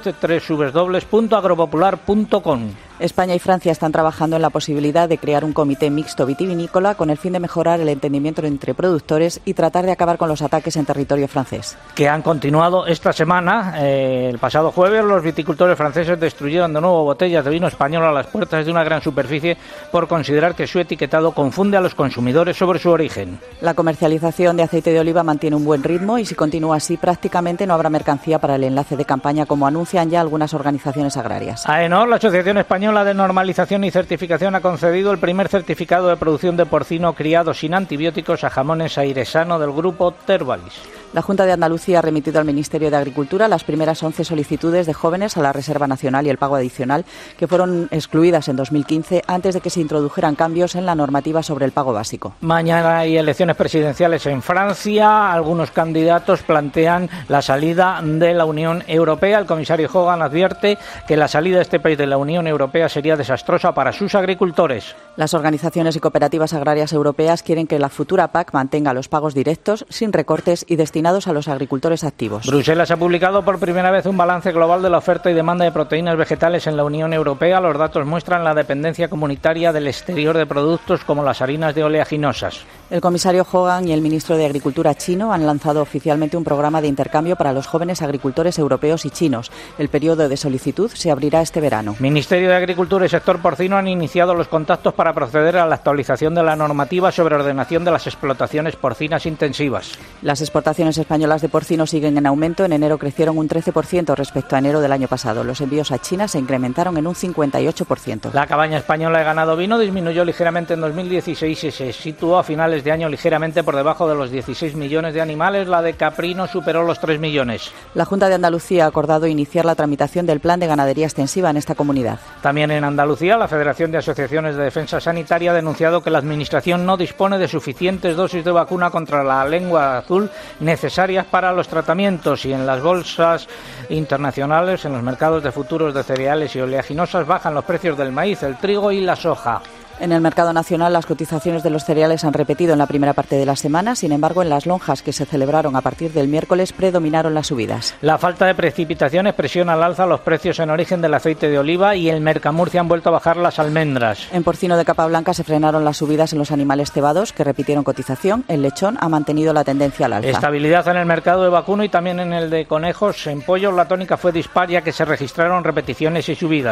www.agropopular.com. España y Francia están trabajando en la posibilidad de crear un comité mixto vitivinícola con el fin de mejorar el entendimiento entre productores y tratar de acabar con los ataques en territorio francés. Que han continuado esta semana. El pasado jueves los viticultores franceses destruyeron de nuevo botellas de vino español a las puertas de una gran superficie por considerar que su etiquetado confunde a los consumidores sobre su origen. La comercialización de aceite de oliva mantiene un buen ritmo y si continúa así prácticamente no habrá mercancía para el enlace de campaña, como anuncian ya algunas organizaciones agrarias. AENOR, la Asociación Española de Normalización y Certificación, ha concedido el primer certificado de producción de porcino criado sin antibióticos a Jamones Airesano del grupo Tervalis. La Junta de Andalucía ha remitido al Ministerio de Agricultura las primeras 11 solicitudes de jóvenes a la Reserva Nacional y el pago adicional que fueron excluidas en 2015 antes de que se introdujeran cambios en la normativa sobre el pago básico. Mañana hay elecciones presidenciales en Francia. Algunos candidatos plantean la salida de la Unión Europea. El comisario Hogan advierte que la salida de este país de la Unión Europea sería desastrosa para sus agricultores. Las organizaciones y cooperativas agrarias europeas quieren que la futura PAC mantenga los pagos directos, sin recortes y destinados a los agricultores activos. Bruselas ha publicado por primera vez un balance global de la oferta y demanda de proteínas vegetales en la Unión Europea. Los datos muestran la dependencia comunitaria del exterior de productos como las harinas de oleaginosas. El comisario Hogan y el ministro de Agricultura chino han lanzado oficialmente un programa de intercambio para los jóvenes agricultores europeos y chinos. El periodo de solicitud se abrirá este verano. Ministerio de Agricultura y sector porcino han iniciado los contactos para proceder a la actualización de la normativa sobre ordenación de las explotaciones porcinas intensivas. Las exportaciones españolas de porcino siguen en aumento. En enero crecieron un 13% respecto a enero del año pasado. Los envíos a China se incrementaron en un 58%. La cabaña española de ganado ovino disminuyó ligeramente en 2016 y se situó a finales de año ligeramente por debajo de los 16 millones de animales. La de caprino superó los 3 millones. La Junta de Andalucía ha acordado iniciar la tramitación del plan de ganadería extensiva en esta comunidad. También en Andalucía, la Federación de Asociaciones de Defensa Sanitaria ha denunciado que la Administración no dispone de suficientes dosis de vacuna contra la lengua azul necesarias para los tratamientos, y en las bolsas internacionales, en los mercados de futuros de cereales y oleaginosas, bajan los precios del maíz, el trigo y la soja. En el mercado nacional, las cotizaciones de los cereales han repetido en la primera parte de la semana. Sin embargo, en las lonjas que se celebraron a partir del miércoles predominaron las subidas. La falta de precipitaciones presiona al alza los precios en origen del aceite de oliva, y en Mercamurcia han vuelto a bajar las almendras. En porcino de capa blanca se frenaron las subidas en los animales cebados, que repitieron cotización. El lechón ha mantenido la tendencia al alza. Estabilidad en el mercado de vacuno y también en el de conejos. En pollos la tónica fue dispar, ya que se registraron repeticiones y subidas.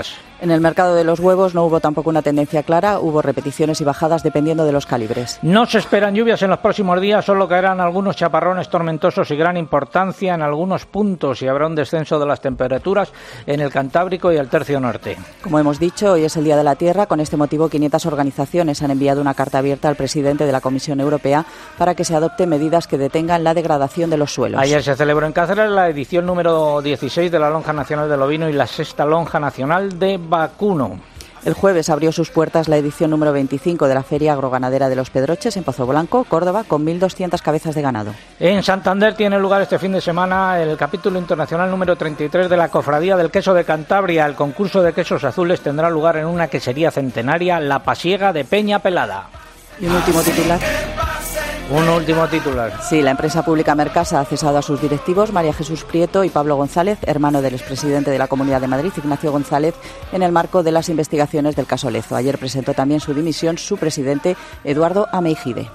En el mercado de los huevos no hubo tampoco una tendencia clara, hubo repeticiones y bajadas dependiendo de los calibres. No se esperan lluvias en los próximos días, solo caerán algunos chaparrones tormentosos y gran importancia en algunos puntos y habrá un descenso de las temperaturas en el Cantábrico y el tercio norte. Como hemos dicho, hoy es el Día de la Tierra. Con este motivo, 500 organizaciones han enviado una carta abierta al presidente de la Comisión Europea para que se adopten medidas que detengan la degradación de los suelos. Ayer se celebró en Cáceres la edición número 16 de la Lonja Nacional del Ovino y la sexta Lonja Nacional de Vacuno. El jueves abrió sus puertas la edición número 25 de la Feria Agroganadera de los Pedroches en Pozoblanco, Córdoba, con 1.200 cabezas de ganado. En Santander tiene lugar este fin de semana el capítulo internacional número 33 de la Cofradía del Queso de Cantabria. El concurso de quesos azules tendrá lugar en una quesería centenaria, La Pasiega de Peña Pelada. Y un último titular. Un último titular. Sí, la empresa pública Mercasa ha cesado a sus directivos, María Jesús Prieto y Pablo González, hermano del expresidente de la Comunidad de Madrid, Ignacio González, en el marco de las investigaciones del caso Lezo. Ayer presentó también su dimisión su presidente, Eduardo Ameijide.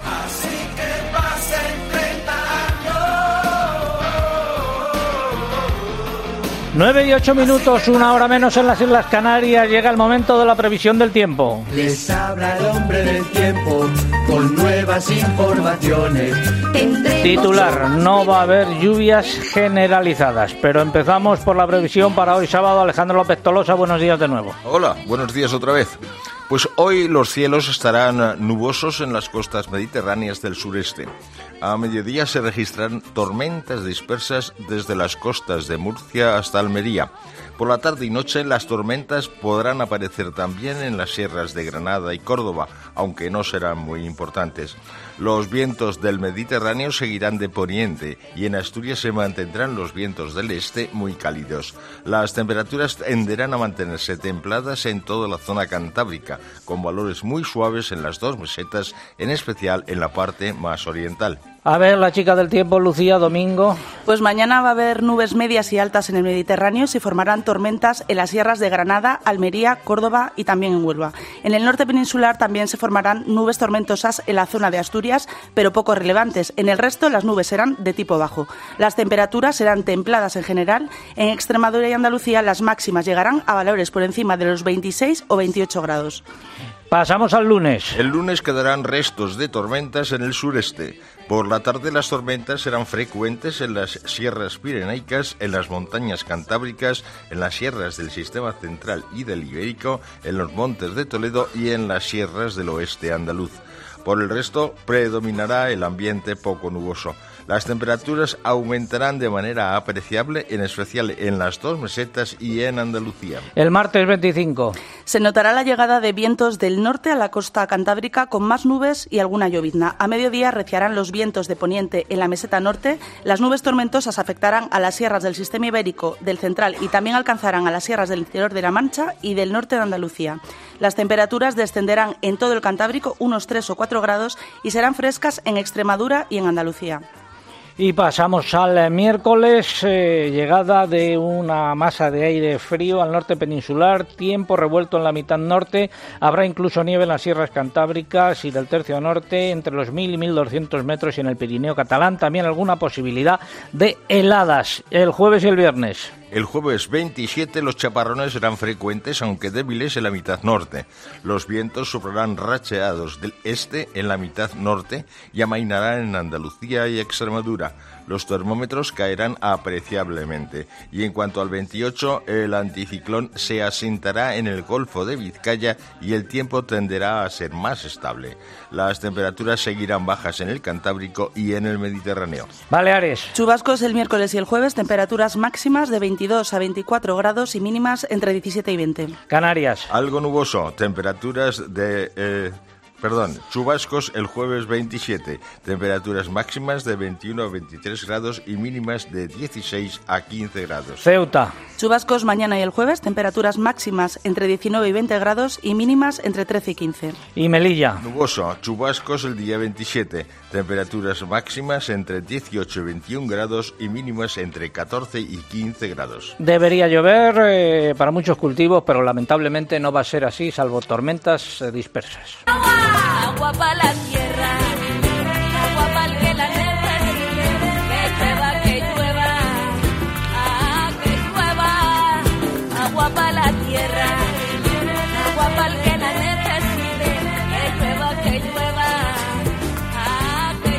9 y 8 minutos, una hora menos en las Islas Canarias. Llega el momento de la previsión del tiempo. Les habla el hombre del tiempo con nuevas informaciones. Titular: no va a haber lluvias generalizadas. Pero empezamos por la previsión para hoy sábado. Alejandro López Tolosa, buenos días de nuevo. Hola, buenos días otra vez. Pues hoy los cielos estarán nubosos en las costas mediterráneas del sureste. A mediodía se registran tormentas dispersas desde las costas de Murcia hasta Almería. Por la tarde y noche las tormentas podrán aparecer también en las sierras de Granada y Córdoba, aunque no serán muy importantes. Los vientos del Mediterráneo seguirán de poniente y en Asturias se mantendrán los vientos del este muy cálidos. Las temperaturas tenderán a mantenerse templadas en toda la zona cantábrica, con valores muy suaves en las dos mesetas, en especial en la parte más oriental. A ver, la chica del tiempo, Lucía, domingo. Pues mañana va a haber nubes medias y altas en el Mediterráneo y se formarán tormentas en las sierras de Granada, Almería, Córdoba y también en Huelva. En el norte peninsular también se formarán nubes tormentosas en la zona de Asturias, pero poco relevantes. En el resto las nubes serán de tipo bajo. Las temperaturas serán templadas en general. En Extremadura y Andalucía las máximas llegarán a valores por encima de los 26 o 28 grados. Pasamos al lunes. El lunes quedarán restos de tormentas en el sureste. Por la tarde las tormentas serán frecuentes en las sierras pirenaicas, en las montañas cantábricas, en las sierras del sistema central y del Ibérico, en los montes de Toledo y en las sierras del oeste andaluz. Por el resto predominará el ambiente poco nuboso. Las temperaturas aumentarán de manera apreciable, en especial en las dos mesetas y en Andalucía. El martes 25. Se notará la llegada de vientos del norte a la costa cantábrica con más nubes y alguna llovizna. A mediodía arreciarán los vientos de poniente en la meseta norte. Las nubes tormentosas afectarán a las sierras del sistema ibérico, del central y también alcanzarán a las sierras del interior de La Mancha y del norte de Andalucía. Las temperaturas descenderán en todo el Cantábrico unos 3 o 4 grados y serán frescas en Extremadura y en Andalucía. Y pasamos al miércoles, llegada de una masa de aire frío al norte peninsular, tiempo revuelto en la mitad norte, habrá incluso nieve en las sierras cantábricas y del tercio norte, entre los 1.000 y 1.200 metros y en el Pirineo catalán, también alguna posibilidad de heladas el jueves y el viernes. El jueves 27 los chaparrones serán frecuentes, aunque débiles, en la mitad norte. Los vientos soplarán racheados del este en la mitad norte y amainarán en Andalucía y Extremadura. Los termómetros caerán apreciablemente. Y en cuanto al 28, el anticiclón se asentará en el Golfo de Vizcaya y el tiempo tenderá a ser más estable. Las temperaturas seguirán bajas en el Cantábrico y en el Mediterráneo. Baleares. Chubascos el miércoles y el jueves, temperaturas máximas de 22 a 24 grados y mínimas entre 17 y 20. Canarias. Algo nuboso, temperaturas de... chubascos el jueves 27, temperaturas máximas de 21 a 23 grados y mínimas de 16 a 15 grados. Ceuta. Chubascos mañana y el jueves, temperaturas máximas entre 19 y 20 grados y mínimas entre 13 y 15. Y Melilla. Nuboso, chubascos el día 27, temperaturas máximas entre 18 y 21 grados y mínimas entre 14 y 15 grados. Debería llover para muchos cultivos, pero lamentablemente no va a ser así, salvo tormentas dispersas. Agua para la tierra, agua para el que la necesite, que llueva, que llueva, agua para la tierra. pa'l que la necesite. Que llueva, que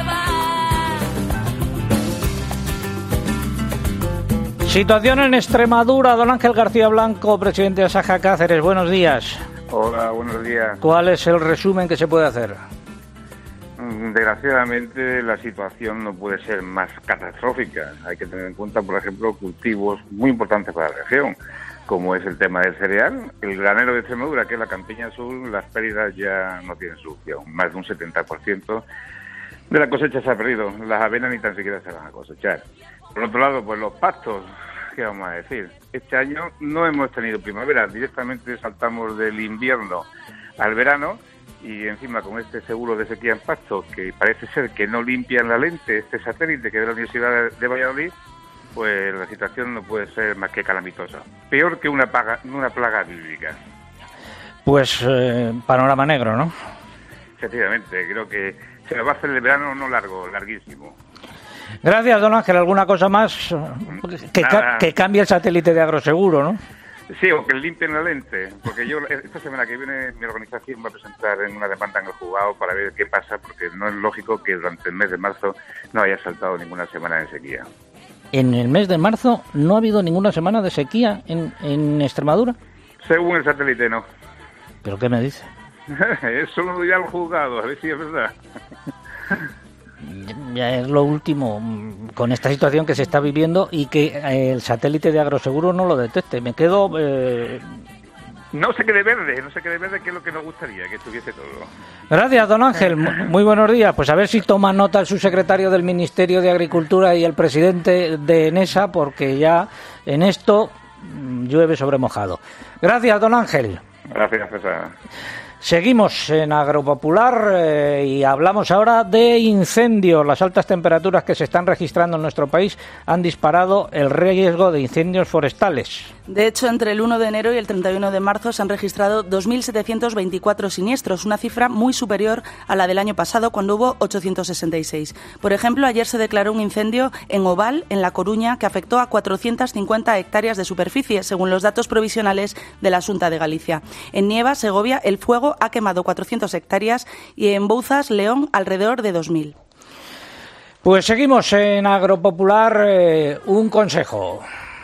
llueva. Situación en Extremadura. Don Ángel García Blanco, presidente de Asaja Cáceres. Buenos días. Hola, buenos días. ¿Cuál es el resumen que se puede hacer? Desgraciadamente la situación no puede ser más catastrófica. Hay que tener en cuenta, por ejemplo, cultivos muy importantes para la región, como es el tema del cereal. El granero de Extremadura, que es la Campiña Azul, las pérdidas ya no tienen solución. Más de un 70% de la cosecha se ha perdido. Las avenas ni tan siquiera se van a cosechar. Por otro lado, pues los pastos, ¿qué vamos a decir? Este año no hemos tenido primavera, directamente saltamos del invierno al verano, y encima con este seguro de sequía en pasto, que parece ser que no limpian la lente, este satélite que es de la Universidad de Valladolid, pues la situación no puede ser más que calamitosa. Peor que una plaga bíblica. Pues panorama negro, ¿no? Efectivamente, creo que se nos va a hacer el verano no largo, larguísimo. Gracias, don Ángel. ¿Alguna cosa más? Que cambie el satélite de Agroseguro, ¿no? Sí, o que limpien la lente, porque yo esta semana que viene mi organización va a presentar en una demanda en el juzgado para ver qué pasa, porque no es lógico que durante el mes de marzo no haya saltado ninguna semana de sequía. ¿En el mes de marzo no ha habido ninguna semana de sequía en Extremadura? Según el satélite, no. ¿Pero qué me dice? Eso lo dirá el juzgado, a ver si es verdad. Ya es lo último con esta situación que se está viviendo y que el satélite de Agroseguro no lo detecte. Me quedo... No se quede verde, que es lo que nos gustaría, que estuviese todo. Gracias, don Ángel. Muy buenos días. Pues a ver si toma nota el subsecretario del Ministerio de Agricultura y el presidente de ENESA, porque ya en esto llueve sobre mojado. Gracias, don Ángel. Gracias, César. Seguimos en Agropopular y hablamos ahora de incendios. Las altas temperaturas que se están registrando en nuestro país han disparado el riesgo de incendios forestales. De hecho, entre el 1 de enero y el 31 de marzo se han registrado 2.724 siniestros, una cifra muy superior a la del año pasado, cuando hubo 866. Por ejemplo, ayer se declaró un incendio en Oval, en La Coruña, que afectó a 450 hectáreas de superficie, según los datos provisionales de la Xunta de Galicia. En Nieva, Segovia, el fuego ha quemado 400 hectáreas y en Bouzas, León, alrededor de 2.000. Pues seguimos en Agropopular. Un consejo.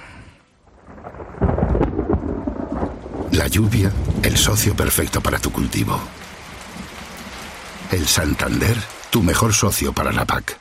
La lluvia, el socio perfecto para tu cultivo. El Santander, tu mejor socio para la PAC.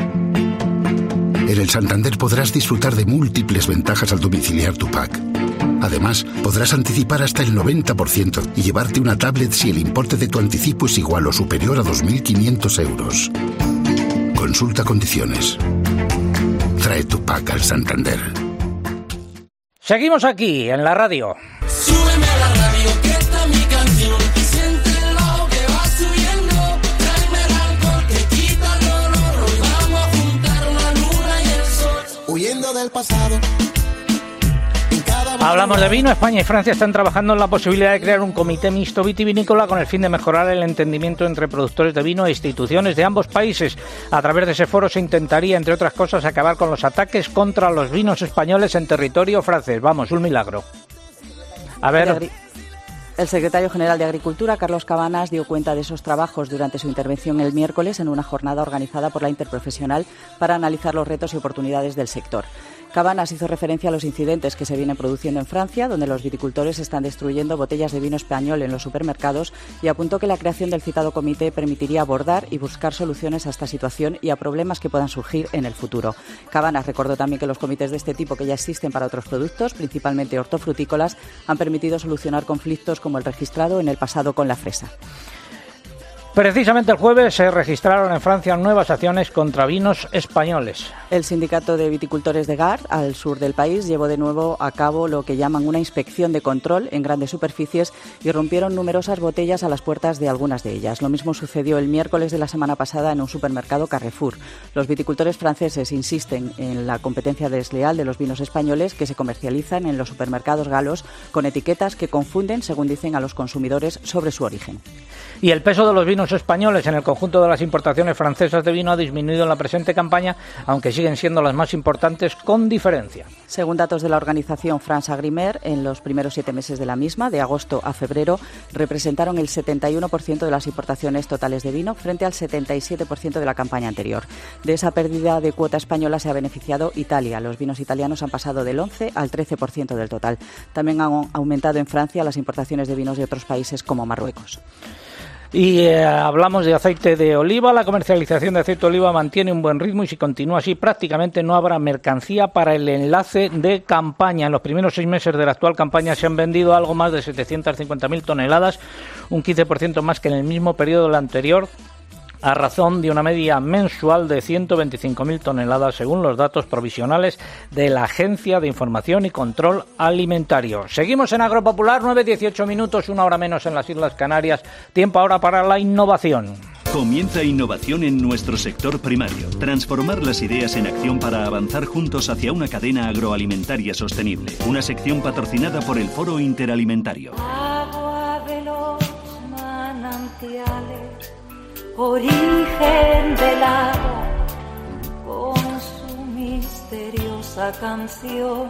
En el Santander podrás disfrutar de múltiples ventajas al domiciliar tu PAC. Además, podrás anticipar hasta el 90% y llevarte una tablet si el importe de tu anticipo es igual o superior a 2.500 euros. Consulta condiciones. Trae tu PAC al Santander. Seguimos aquí, en la radio. Súbeme a la radio, que está mi canción. Y siente lo que va subiendo. Tráeme el alcohol que quita el dolor. Hoy vamos a juntar la luna y el sol. Huyendo del pasado. Hablamos de vino. España y Francia están trabajando en la posibilidad de crear un comité mixto vitivinícola con el fin de mejorar el entendimiento entre productores de vino e instituciones de ambos países. A través de ese foro se intentaría, entre otras cosas, acabar con los ataques contra los vinos españoles en territorio francés. Vamos, un milagro. A ver... El secretario general de Agricultura, Carlos Cabanas, dio cuenta de esos trabajos durante su intervención el miércoles en una jornada organizada por la Interprofesional para analizar los retos y oportunidades del sector. Cabanas hizo referencia a los incidentes que se vienen produciendo en Francia, donde los viticultores están destruyendo botellas de vino español en los supermercados, y apuntó que la creación del citado comité permitiría abordar y buscar soluciones a esta situación y a problemas que puedan surgir en el futuro. Cabanas recordó también que los comités de este tipo que ya existen para otros productos, principalmente hortofrutícolas, han permitido solucionar conflictos como el registrado en el pasado con la fresa. Precisamente el jueves se registraron en Francia nuevas acciones contra vinos españoles. El sindicato de viticultores de Gard, al sur del país, llevó de nuevo a cabo lo que llaman una inspección de control en grandes superficies y rompieron numerosas botellas a las puertas de algunas de ellas. Lo mismo sucedió el miércoles de la semana pasada en un supermercado Carrefour. Los viticultores franceses insisten en la competencia desleal de los vinos españoles que se comercializan en los supermercados galos con etiquetas que confunden, según dicen, a los consumidores sobre su origen. Y el peso de los vinos vinos españoles en el conjunto de las importaciones francesas de vino ha disminuido en la presente campaña, aunque siguen siendo las más importantes con diferencia. Según datos de la organización France Agrimer, en los primeros 7 meses de la misma, de agosto a febrero, representaron el 71% de las importaciones totales de vino frente al 77% de la campaña anterior. De esa pérdida de cuota española se ha beneficiado Italia. Los vinos italianos han pasado del 11 al 13% del total. También han aumentado en Francia las importaciones de vinos de otros países como Marruecos. Y hablamos de aceite de oliva. La comercialización de aceite de oliva mantiene un buen ritmo y si continúa así prácticamente no habrá mercancía para el enlace de campaña. En los primeros 6 meses de la actual campaña se han vendido algo más de 750.000 toneladas, un 15% más que en el mismo periodo del anterior, a razón de una media mensual de 125.000 toneladas, según los datos provisionales de la Agencia de Información y Control Alimentario. Seguimos en Agropopular, 9:18 minutos, 1 hora menos en las Islas Canarias. Tiempo ahora para la innovación. Comienza innovación en nuestro sector primario. Transformar las ideas en acción para avanzar juntos hacia una cadena agroalimentaria sostenible. Una sección patrocinada por el Foro Interalimentario. Agua de los manantiales, origen del agua, con su misteriosa canción.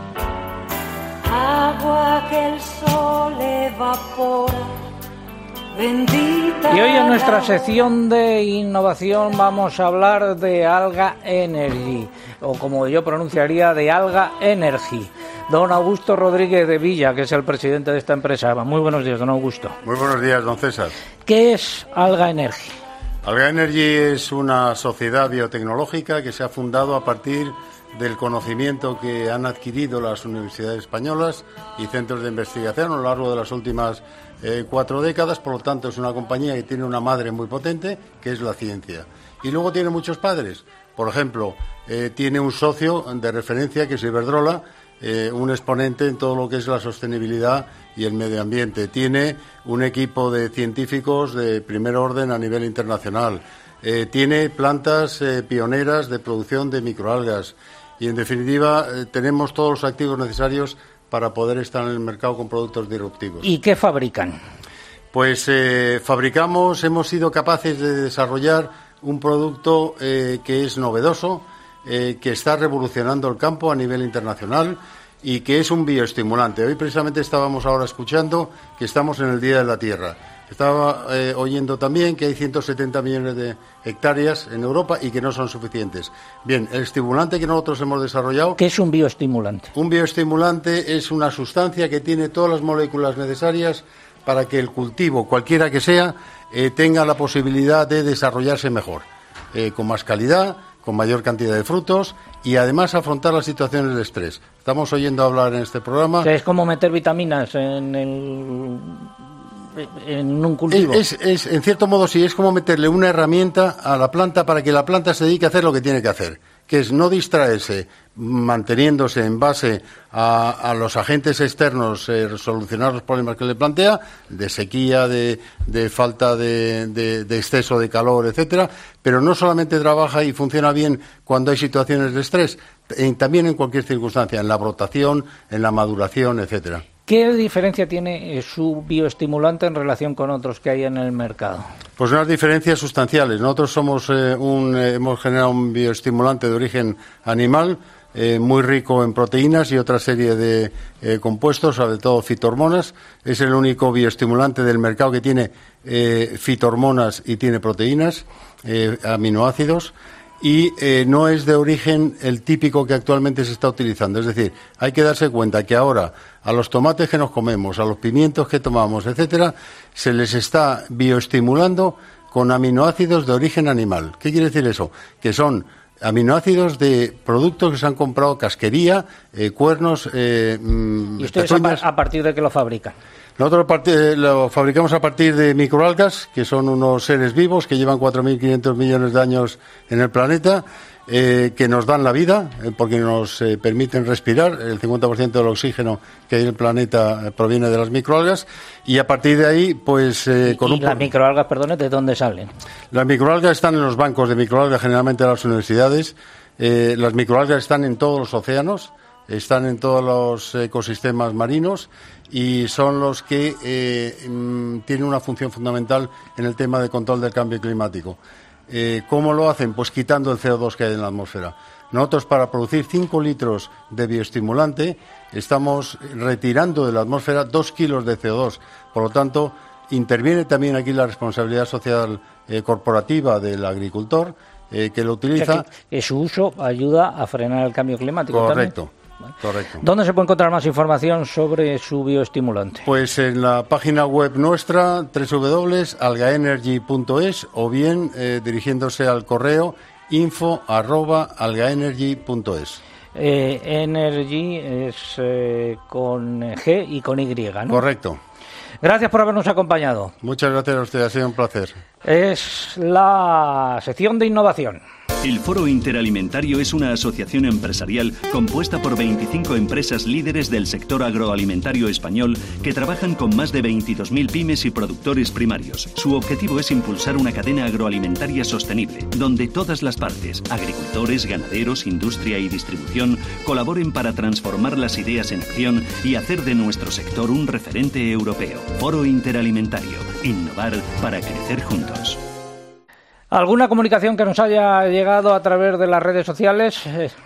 Agua que el sol evapora, bendita. Y hoy en nuestra sección de innovación vamos a hablar de Alga Energy, o como yo pronunciaría, de Alga Energy. Don Augusto Rodríguez de Villa, que es el presidente de esta empresa. Muy buenos días, don Augusto. Muy buenos días, don César. ¿Qué es Alga Energy? Alga Energy es una sociedad biotecnológica que se ha fundado a partir del conocimiento que han adquirido las universidades españolas y centros de investigación a lo largo de las últimas 4 décadas. Por lo tanto, es una compañía que tiene una madre muy potente, que es la ciencia. Y luego tiene muchos padres. Por ejemplo, tiene un socio de referencia, que es Iberdrola, un exponente en todo lo que es la sostenibilidad y el medio ambiente. Tiene un equipo de científicos de primer orden a nivel internacional. Tiene plantas pioneras de producción de microalgas. Y, en definitiva, tenemos todos los activos necesarios para poder estar en el mercado con productos disruptivos. ¿Y qué fabrican? Pues hemos sido capaces de desarrollar un producto que es novedoso, que está revolucionando el campo a nivel internacional y que es un bioestimulante. Hoy precisamente estábamos ahora escuchando que estamos en el Día de la Tierra. Estaba oyendo también que hay 170 millones de hectáreas en Europa y que no son suficientes. Bien, el estimulante que nosotros hemos desarrollado... ¿Qué es un bioestimulante? Un bioestimulante es una sustancia que tiene todas las moléculas necesarias para que el cultivo, cualquiera que sea, tenga la posibilidad de desarrollarse mejor, con más calidad, con mayor cantidad de frutos y además afrontar las situaciones de estrés. Estamos oyendo hablar en este programa... Es como meter vitaminas en un cultivo. En cierto modo sí, es como meterle una herramienta a la planta para que la planta se dedique a hacer lo que tiene que hacer, que es no distraerse, manteniéndose en base a los agentes externos, solucionar los problemas que le plantea, de sequía, de falta de exceso de calor, etcétera, pero no solamente trabaja y funciona bien cuando hay situaciones de estrés, también en cualquier circunstancia, en la brotación, en la maduración, etcétera. ¿Qué diferencia tiene su bioestimulante en relación con otros que hay en el mercado? Pues unas diferencias sustanciales. Nosotros hemos generado un bioestimulante de origen animal, muy rico en proteínas y otra serie de compuestos, sobre todo fitohormonas. Es el único bioestimulante del mercado que tiene fitohormonas y tiene proteínas, aminoácidos. Y no es de origen el típico que actualmente se está utilizando. Es decir, hay que darse cuenta que ahora a los tomates que nos comemos, a los pimientos que tomamos, etcétera, se les está bioestimulando con aminoácidos de origen animal. ¿Qué quiere decir eso? Que son aminoácidos de productos que se han comprado, casquería, cuernos... ¿Y ustedes a partir de qué lo fabrican? Nosotros lo fabricamos a partir de microalgas, que son unos seres vivos que llevan 4.500 millones de años en el planeta, que nos dan la vida, porque nos permiten respirar. El 50% del oxígeno que hay en el planeta proviene de las microalgas, y a partir de ahí, pues... las microalgas, perdone, ¿de dónde salen? Las microalgas están en los bancos de microalgas, generalmente de las universidades. Las microalgas están en todos los océanos. están en todos los ecosistemas marinos y son los que tienen una función fundamental en el tema de control del cambio climático. ¿Cómo lo hacen? Pues quitando el CO2 que hay en la atmósfera. Nosotros, para producir 5 litros de bioestimulante, estamos retirando de la atmósfera 2 kilos de CO2. Por lo tanto, interviene también aquí la responsabilidad social corporativa del agricultor que lo utiliza. O sea, que su uso ayuda a frenar el cambio climático. Correcto. También. Correcto. ¿Dónde se puede encontrar más información sobre su bioestimulante? Pues en la página web nuestra, www.algaenergy.es, o bien dirigiéndose al correo info@algaenergy.es. Energy es con G y con Y, ¿no? Correcto. Gracias por habernos acompañado. Muchas gracias a usted, ha sido un placer. Es la sección de innovación. El Foro Interalimentario es una asociación empresarial compuesta por 25 empresas líderes del sector agroalimentario español que trabajan con más de 22.000 pymes y productores primarios. Su objetivo es impulsar una cadena agroalimentaria sostenible, donde todas las partes, agricultores, ganaderos, industria y distribución, colaboren para transformar las ideas en acción y hacer de nuestro sector un referente europeo. Foro Interalimentario. Innovar para crecer juntos. ¿Alguna comunicación que nos haya llegado a través de las redes sociales?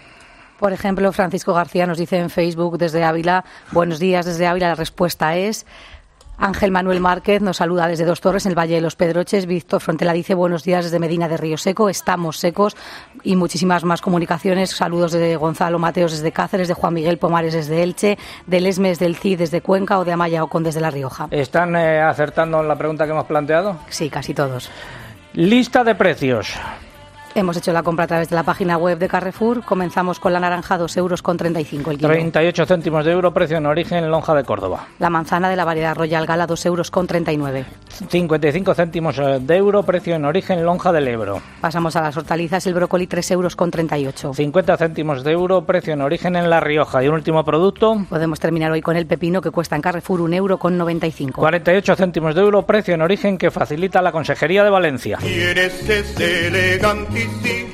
Por ejemplo, Francisco García nos dice en Facebook desde Ávila, buenos días desde Ávila, la respuesta es... Ángel Manuel Márquez nos saluda desde Dos Torres, en el Valle de los Pedroches. Víctor Frontela dice buenos días desde Medina de Río Seco, estamos secos, y muchísimas más comunicaciones. Saludos de Gonzalo Mateos desde Cáceres, de Juan Miguel Pomares desde Elche, de Lesmes del CID desde Cuenca o de Amaya Ocon desde La Rioja. ¿Están acertando en la pregunta que hemos planteado? Sí, casi todos. Lista de precios. Hemos hecho la compra a través de la página web de Carrefour. Comenzamos con la naranja, 2,35 € el kilo. 38 céntimos de euro, precio en origen, lonja de Córdoba. La manzana de la variedad Royal Gala, 2,39 €. 55 céntimos de euro, precio en origen, lonja del Ebro. Pasamos a las hortalizas, el brócoli, 3,38 €. 50 céntimos de euro, precio en origen en La Rioja. Y un último producto. Podemos terminar hoy con el pepino, que cuesta en Carrefour 1,95 €. 48 céntimos de euro, precio en origen, que facilita la Consejería de Valencia. ¿Quieres ese elegante?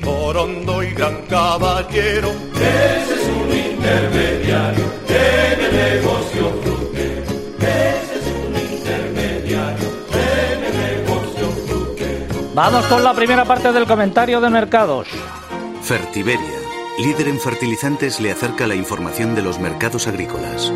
Orondo y gran caballero, ese es un intermediario en el negocio frutero, ese es un intermediario en el negocio frutero. Vamos con la primera parte del comentario de mercados. Fertiberia, líder en fertilizantes, le acerca la información de los mercados agrícolas.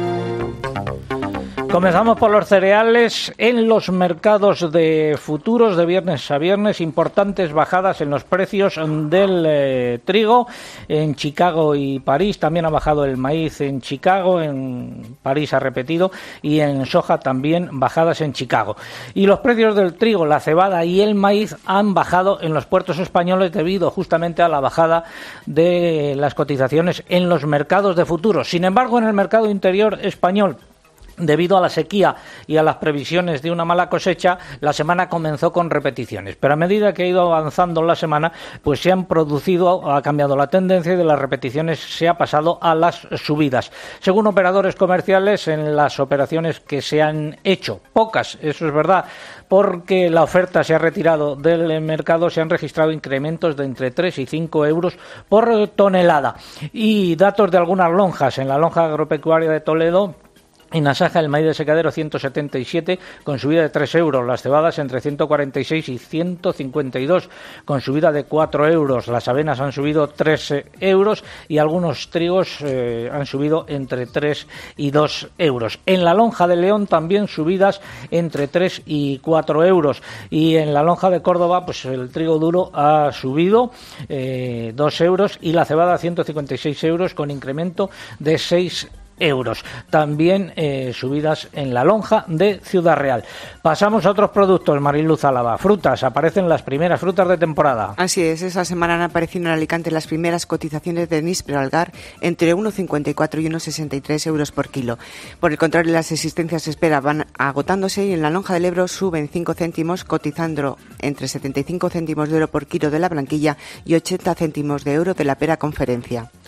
Comenzamos por los cereales. En los mercados de futuros de viernes a viernes, importantes bajadas en los precios del trigo. En Chicago y París también ha bajado el maíz en Chicago, en París ha repetido, y en soja también bajadas en Chicago. Y los precios del trigo, la cebada y el maíz han bajado en los puertos españoles debido justamente a la bajada de las cotizaciones en los mercados de futuros. Sin embargo, en el mercado interior español, debido a la sequía y a las previsiones de una mala cosecha, la semana comenzó con repeticiones. Pero a medida que ha ido avanzando la semana, pues se han producido, ha cambiado la tendencia y de las repeticiones se ha pasado a las subidas. Según operadores comerciales, en las operaciones que se han hecho, pocas, eso es verdad, porque la oferta se ha retirado del mercado, se han registrado incrementos de entre 3 y 5 euros por tonelada. Y datos de algunas lonjas. En la lonja agropecuaria de Toledo, en Asaja, el maíz de secadero 177 con subida de 3 euros, las cebadas entre 146 y 152 con subida de 4 euros, las avenas han subido 3 euros y algunos trigos han subido entre 3 y 2 euros. En la lonja de León también subidas entre 3 y 4 euros, y en la lonja de Córdoba pues el trigo duro ha subido 2 euros y la cebada 156 euros con incremento de 6 euros. También subidas en la lonja de Ciudad Real. Pasamos a otros productos, Mariluz Álava. Frutas, aparecen las primeras frutas de temporada. Así es, esa semana han aparecido en Alicante las primeras cotizaciones de níspero algar entre 1,54 y 1,63 euros por kilo. Por el contrario, las existencias se espera van agotándose y en la lonja del Ebro suben 5 céntimos, cotizando entre 75 céntimos de euro por kilo de la blanquilla y 80 céntimos de euro de la pera Conferencia.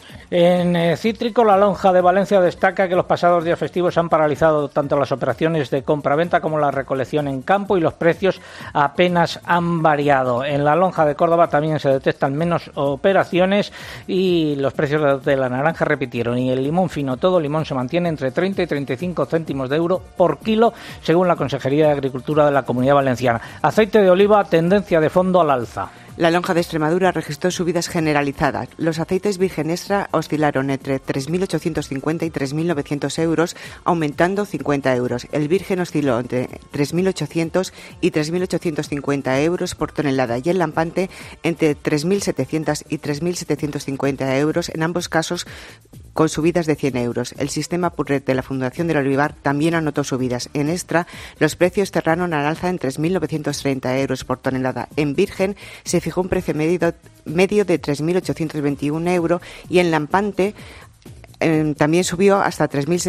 En cítrico, la lonja de Valencia destaca que los pasados días festivos han paralizado tanto las operaciones de compra-venta como la recolección en campo y los precios apenas han variado. En la lonja de Córdoba también se detectan menos operaciones y los precios de la naranja repitieron. Y el limón fino, todo limón, se mantiene entre 30 y 35 céntimos de euro por kilo, según la Consejería de Agricultura de la Comunidad Valenciana. Aceite de oliva, tendencia de fondo al alza. La lonja de Extremadura registró subidas generalizadas. Los aceites virgen extra oscilaron entre 3.850 y 3.900 euros, aumentando 50 euros. El virgen osciló entre 3.800 y 3.850 euros por tonelada y el lampante entre 3.700 y 3.750 euros, en ambos casos con subidas de 100 euros. El sistema Purret de la Fundación del Olivar también anotó subidas. En extra, los precios cerraron al alza en 3.930 euros por tonelada. En virgen se fijó un precio medio de 3.821 euros y en lampante también subió hasta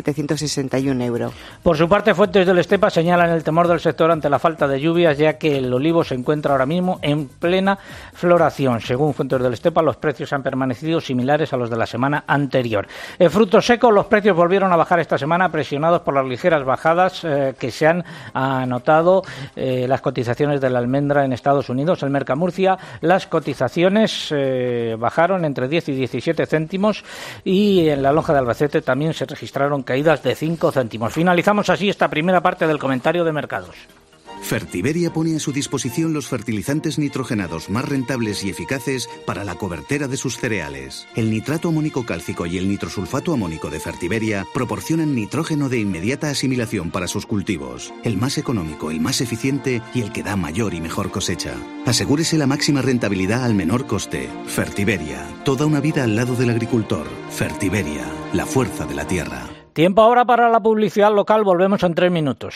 3.761 euros. Por su parte, fuentes del Estepa señalan el temor del sector ante la falta de lluvias, ya que el olivo se encuentra ahora mismo en plena floración. Según fuentes del Estepa, los precios han permanecido similares a los de la semana anterior. En frutos secos, los precios volvieron a bajar esta semana, presionados por las ligeras bajadas que se han anotado las cotizaciones de la almendra en Estados Unidos. En Mercamurcia, las cotizaciones bajaron entre 10 y 17 céntimos y en la lonja de Albacete también se registraron caídas de 5 céntimos. Finalizamos así esta primera parte del comentario de mercados. Fertiberia pone a su disposición los fertilizantes nitrogenados más rentables y eficaces para la cobertera de sus cereales. El nitrato amónico cálcico y el nitrosulfato amónico de Fertiberia proporcionan nitrógeno de inmediata asimilación para sus cultivos. El más económico, el más eficiente y el que da mayor y mejor cosecha. Asegúrese la máxima rentabilidad al menor coste. Fertiberia, toda una vida al lado del agricultor. Fertiberia, la fuerza de la tierra. Tiempo ahora para la publicidad local, volvemos en 3 minutos.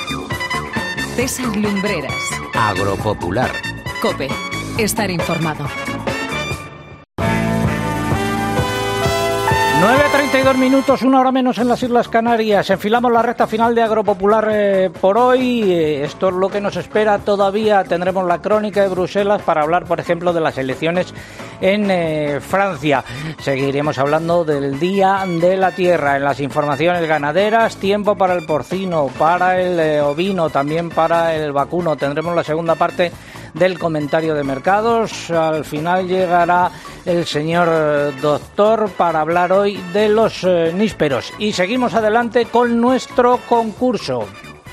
César Lumbreras. Agropopular. COPE. Estar informado. 9:32 minutos, 1 hora menos en las Islas Canarias. Enfilamos la recta final de Agropopular por hoy. Esto es lo que nos espera todavía. Tendremos la crónica de Bruselas para hablar, por ejemplo, de las elecciones en Francia. Seguiremos hablando del Día de la Tierra. En las informaciones ganaderas, tiempo para el porcino, para el ovino, también para el vacuno. Tendremos la segunda parte del comentario de mercados. Al final llegará el señor doctor para hablar hoy de los nísperos. Y seguimos adelante con nuestro concurso.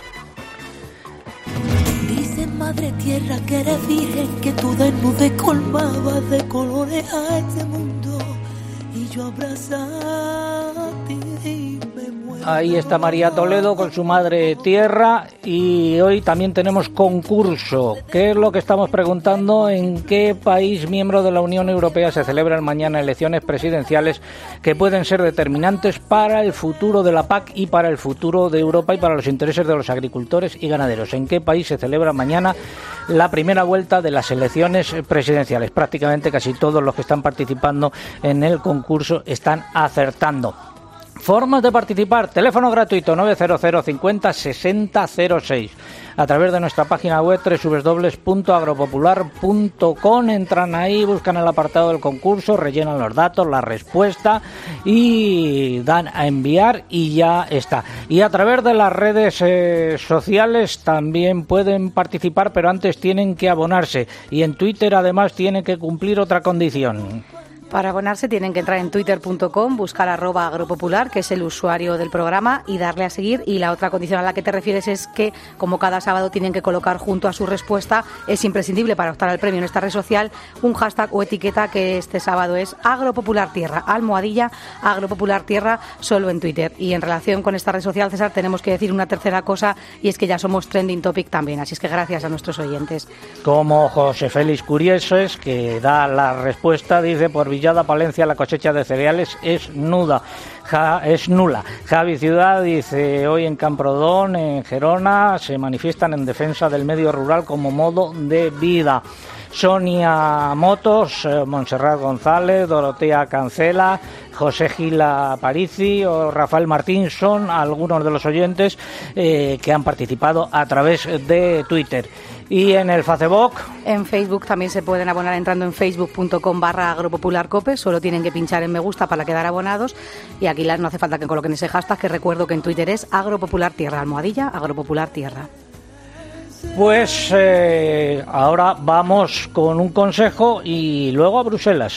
Dice Madre Tierra que eres virgen, que tú desnude colmabas de colores a este mundo, y yo abrazaba a ti y me muero. Ahí está María Toledo con su Madre Tierra y hoy también tenemos concurso. ¿Qué es lo que estamos preguntando? ¿En qué país miembro de la Unión Europea se celebran mañana elecciones presidenciales que pueden ser determinantes para el futuro de la PAC y para el futuro de Europa y para los intereses de los agricultores y ganaderos? ¿En qué país se celebra mañana la primera vuelta de las elecciones presidenciales? Prácticamente casi todos los que están participando en el concurso están acertando. Formas de participar: teléfono gratuito 900 50 60 06. A través de nuestra página web www.agropopular.com. Entran ahí, buscan el apartado del concurso, rellenan los datos, la respuesta y dan a enviar y ya está. Y a través de las redes sociales también pueden participar, pero antes tienen que abonarse. Y en Twitter además tienen que cumplir otra condición. Para abonarse tienen que entrar en twitter.com, buscar @agropopular, que es el usuario del programa, y darle a seguir. Y la otra condición a la que te refieres es que, como cada sábado tienen que colocar junto a su respuesta, es imprescindible para optar al premio en esta red social un hashtag o etiqueta, que este sábado es @agropopulartierra, @agropopulartierra, solo en Twitter. Y en relación con esta red social, César, tenemos que decir una tercera cosa, y es que ya somos trending topic también, así es que gracias a nuestros oyentes. Como José Félix Curieses, que da la respuesta, dice: por Villada Palencia la cosecha de cereales es nula. Javi Ciudad dice: hoy en Camprodón, en Gerona, se manifiestan en defensa del medio rural como modo de vida. Sonia Motos, Montserrat González, Dorotea Cancela, José Gila Aparici o Rafael Martín son algunos de los oyentes que han participado a través de Twitter. Y en el Facebook. En Facebook también se pueden abonar entrando en facebook.com/agropopularcope. Solo tienen que pinchar en me gusta para quedar abonados. Y aquí no hace falta que coloquen ese hashtag, que recuerdo que en Twitter es agropopulartierra, @agropopulartierra. Pues ahora vamos con un consejo y luego a Bruselas.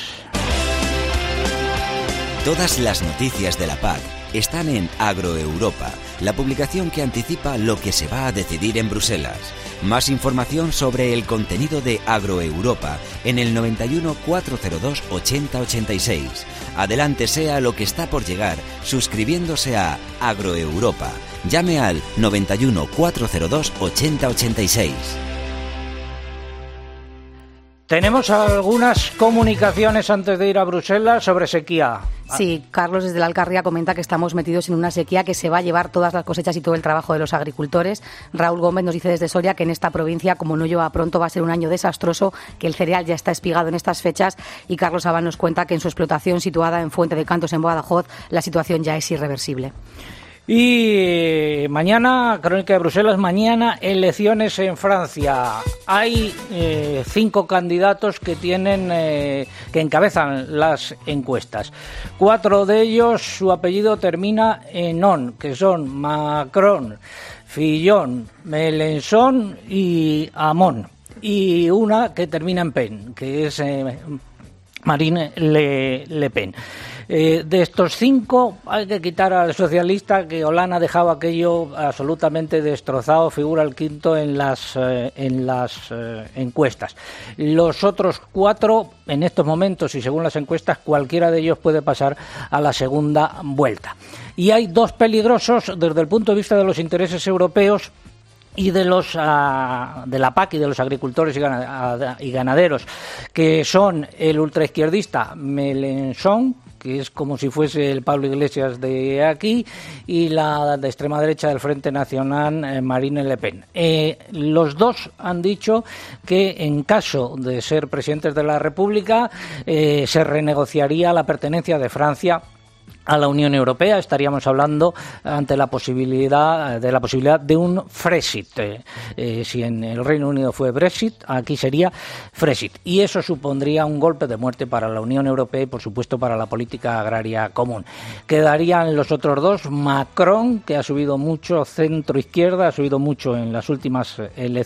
Todas las noticias de la PAC están en AgroEuropa, la publicación que anticipa lo que se va a decidir en Bruselas. Más información sobre el contenido de AgroEuropa en el 91 402 8086. Adelántese a lo que está por llegar suscribiéndose a AgroEuropa. Llame al 91 402 8086. Tenemos algunas comunicaciones antes de ir a Bruselas sobre sequía. Sí, Carlos desde la Alcarria comenta que estamos metidos en una sequía que se va a llevar todas las cosechas y todo el trabajo de los agricultores. Raúl Gómez nos dice desde Soria que en esta provincia, como no llueva pronto, va a ser un año desastroso, que el cereal ya está espigado en estas fechas, y Carlos Abad nos cuenta que en su explotación situada en Fuente de Cantos, en Badajoz, la situación ya es irreversible. Y mañana, Crónica de Bruselas, mañana elecciones en Francia. Hay 5 candidatos que que encabezan las encuestas. 4 de ellos, su apellido termina en on, que son Macron, Fillon, Mélenchon y Hamon. Y una que termina en Pen, que es Marine Le Pen. De estos 5 hay que quitar al socialista, que Hollande ha dejado aquello absolutamente destrozado, figura el quinto en las encuestas. Los otros 4, en estos momentos y según las encuestas, cualquiera de ellos puede pasar a la segunda vuelta. Y hay 2 peligrosos desde el punto de vista de los intereses europeos y de la PAC y de los agricultores y ganaderos, que son el ultraizquierdista Mélenchon, que es como si fuese el Pablo Iglesias de aquí, y la de extrema derecha del Frente Nacional, Marine Le Pen. Los 2 han dicho que en caso de ser presidentes de la República se renegociaría la pertenencia de Francia a la Unión Europea. Estaríamos hablando ante la posibilidad de un Frexit. Si en el Reino Unido fue Brexit, aquí sería Frexit. Y eso supondría un golpe de muerte para la Unión Europea y, por supuesto, para la política agraria común. Quedarían los otros 2, Macron, que ha subido mucho, centro-izquierda, ha subido mucho en las últimas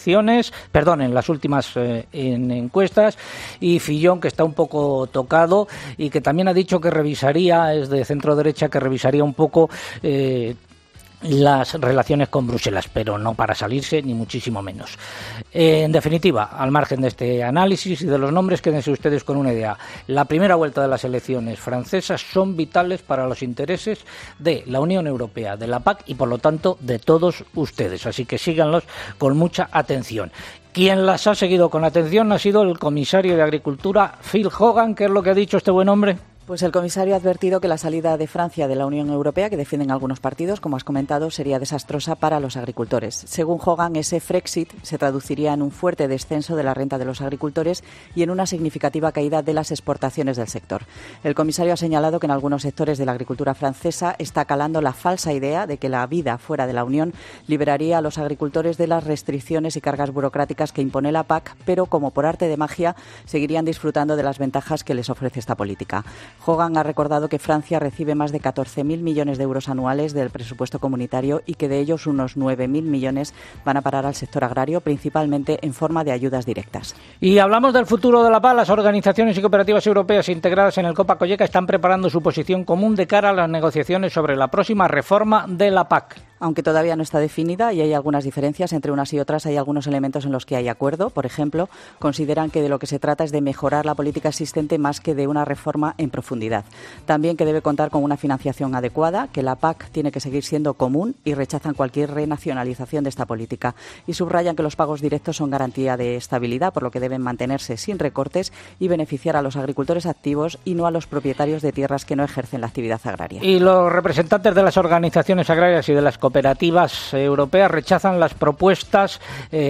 en encuestas, y Fillon, que está un poco tocado y que también ha dicho que revisaría, es de centro derecha, que revisaría un poco las relaciones con Bruselas, pero no para salirse, ni muchísimo menos. En definitiva, al margen de este análisis y de los nombres, quédense ustedes con una idea. La primera vuelta de las elecciones francesas son vitales para los intereses de la Unión Europea, de la PAC y, por lo tanto, de todos ustedes. Así que síganlos con mucha atención. Quien las ha seguido con atención ha sido el comisario de Agricultura, Phil Hogan. ¿Qué es lo que ha dicho este buen hombre? Pues el comisario ha advertido que la salida de Francia de la Unión Europea, que defienden algunos partidos, como has comentado, sería desastrosa para los agricultores. Según Hogan, ese Frexit se traduciría en un fuerte descenso de la renta de los agricultores y en una significativa caída de las exportaciones del sector. El comisario ha señalado que en algunos sectores de la agricultura francesa está calando la falsa idea de que la vida fuera de la Unión liberaría a los agricultores de las restricciones y cargas burocráticas que impone la PAC, pero como por arte de magia seguirían disfrutando de las ventajas que les ofrece esta política. Hogan ha recordado que Francia recibe más de 14.000 millones de euros anuales del presupuesto comunitario y que de ellos unos 9.000 millones van a parar al sector agrario, principalmente en forma de ayudas directas. Y hablamos del futuro de la PAC. Las organizaciones y cooperativas europeas integradas en el Copa Cogeca están preparando su posición común de cara a las negociaciones sobre la próxima reforma de la PAC. Aunque todavía no está definida y hay algunas diferencias entre unas y otras, hay algunos elementos en los que hay acuerdo. Por ejemplo, consideran que de lo que se trata es de mejorar la política existente más que de una reforma en profundidad. También que debe contar con una financiación adecuada, que la PAC tiene que seguir siendo común y rechazan cualquier renacionalización de esta política. Y subrayan que los pagos directos son garantía de estabilidad, por lo que deben mantenerse sin recortes y beneficiar a los agricultores activos y no a los propietarios de tierras que no ejercen la actividad agraria. Y los representantes de las organizaciones agrarias y de las cooperativas europeas rechazan las propuestas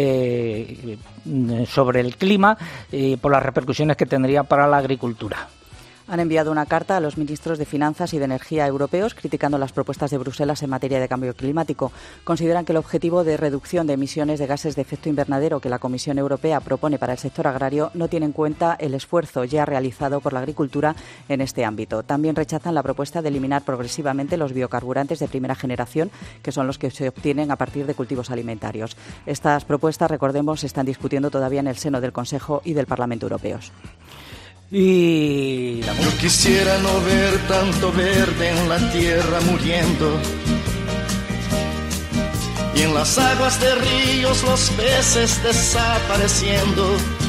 sobre el clima por las repercusiones que tendría para la agricultura. Han enviado una carta a los ministros de Finanzas y de Energía europeos criticando las propuestas de Bruselas en materia de cambio climático. Consideran que el objetivo de reducción de emisiones de gases de efecto invernadero que la Comisión Europea propone para el sector agrario no tiene en cuenta el esfuerzo ya realizado por la agricultura en este ámbito. También rechazan la propuesta de eliminar progresivamente los biocarburantes de primera generación, que son los que se obtienen a partir de cultivos alimentarios. Estas propuestas, recordemos, se están discutiendo todavía en el seno del Consejo y del Parlamento europeos. Y yo quisiera no ver tanto verde en la tierra muriendo, y en las aguas de ríos los peces desapareciendo.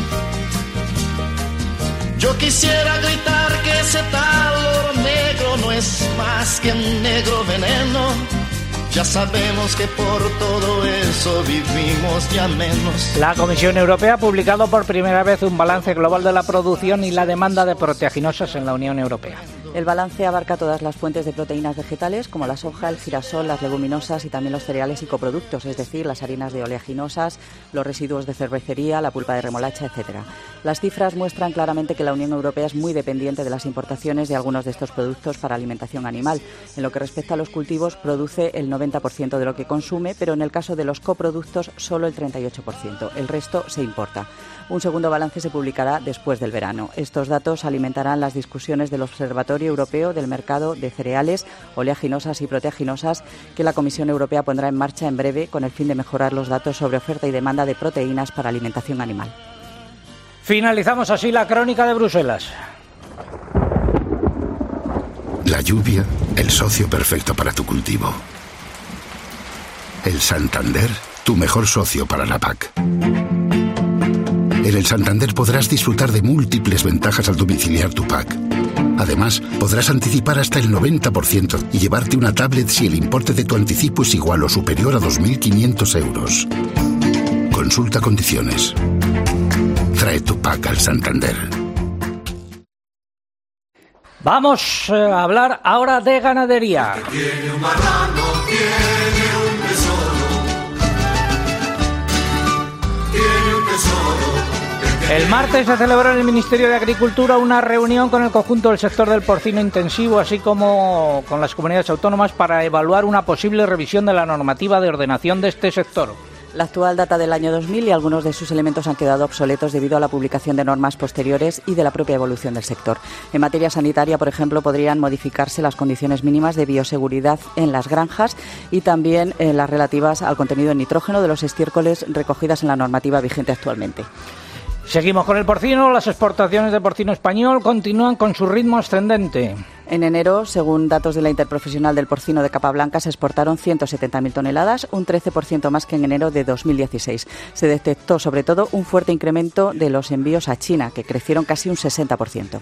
Yo quisiera gritar que ese tal oro negro no es más que un negro veneno. Ya sabemos que por todo eso vivimos ya menos. La Comisión Europea ha publicado por primera vez un balance global de la producción y la demanda de proteaginosas en la Unión Europea. El balance abarca todas las fuentes de proteínas vegetales, como la soja, el girasol, las leguminosas y también los cereales y coproductos, es decir, las harinas de oleaginosas, los residuos de cervecería, la pulpa de remolacha, etc. Las cifras muestran claramente que la Unión Europea es muy dependiente de las importaciones de algunos de estos productos para alimentación animal. En lo que respecta a los cultivos, produce el 90% de lo que consume, pero en el caso de los coproductos, solo el 38%. El resto se importa. Un segundo balance se publicará después del verano. Estos datos alimentarán las discusiones del Observatorio Europeo del Mercado de Cereales, Oleaginosas y Proteaginosas que la Comisión Europea pondrá en marcha en breve con el fin de mejorar los datos sobre oferta y demanda de proteínas para alimentación animal. Finalizamos así la crónica de Bruselas. La lluvia, el socio perfecto para tu cultivo. El Santander, tu mejor socio para la PAC. En el Santander podrás disfrutar de múltiples ventajas al domiciliar tu PAC. Además, podrás anticipar hasta el 90% y llevarte una tablet si el importe de tu anticipo es igual o superior a 2.500 euros. Consulta condiciones. Trae tu PAC al Santander. Vamos a hablar ahora de ganadería. Tiene un marrano, tiene un tesoro. Tiene un tesoro. El martes se celebró en el Ministerio de Agricultura una reunión con el conjunto del sector del porcino intensivo, así como con las comunidades autónomas, para evaluar una posible revisión de la normativa de ordenación de este sector. La actual data del año 2000 y algunos de sus elementos han quedado obsoletos debido a la publicación de normas posteriores y de la propia evolución del sector. En materia sanitaria, por ejemplo, podrían modificarse las condiciones mínimas de bioseguridad en las granjas y también las relativas al contenido en nitrógeno de los estiércoles recogidas en la normativa vigente actualmente. Seguimos con el porcino. Las exportaciones de porcino español continúan con su ritmo ascendente. En enero, según datos de la Interprofesional del Porcino de Capa Blanca, se exportaron 170.000 toneladas, un 13% más que en enero de 2016. Se detectó, sobre todo, un fuerte incremento de los envíos a China, que crecieron casi un 60%.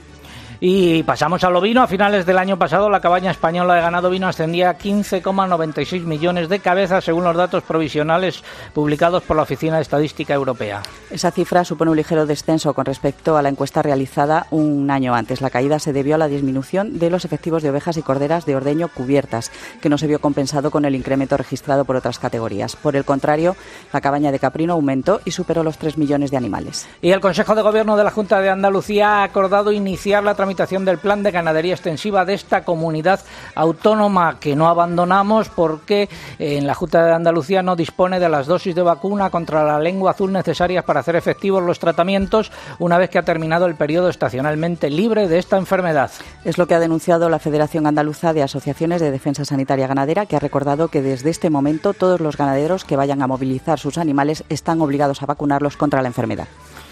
Y pasamos al ovino. A finales del año pasado, la cabaña española de ganado ovino ascendía a 15,96 millones de cabezas, según los datos provisionales publicados por la Oficina de Estadística Europea. Esa cifra supone un ligero descenso con respecto a la encuesta realizada un año antes. La caída se debió a la disminución de los efectivos de ovejas y corderas de ordeño cubiertas, que no se vio compensado con el incremento registrado por otras categorías. Por el contrario, la cabaña de caprino aumentó y superó los 3 millones de animales. Y el Consejo de Gobierno de la Junta de Andalucía ha acordado iniciar la tramitación del plan de ganadería extensiva de esta comunidad autónoma, que no abandonamos porque en la Junta de Andalucía no dispone de las dosis de vacuna contra la lengua azul necesarias para hacer efectivos los tratamientos una vez que ha terminado el periodo estacionalmente libre de esta enfermedad. Es lo que ha denunciado la Federación Andaluza de Asociaciones de Defensa Sanitaria Ganadera, que ha recordado que desde este momento todos los ganaderos que vayan a movilizar sus animales están obligados a vacunarlos contra la enfermedad.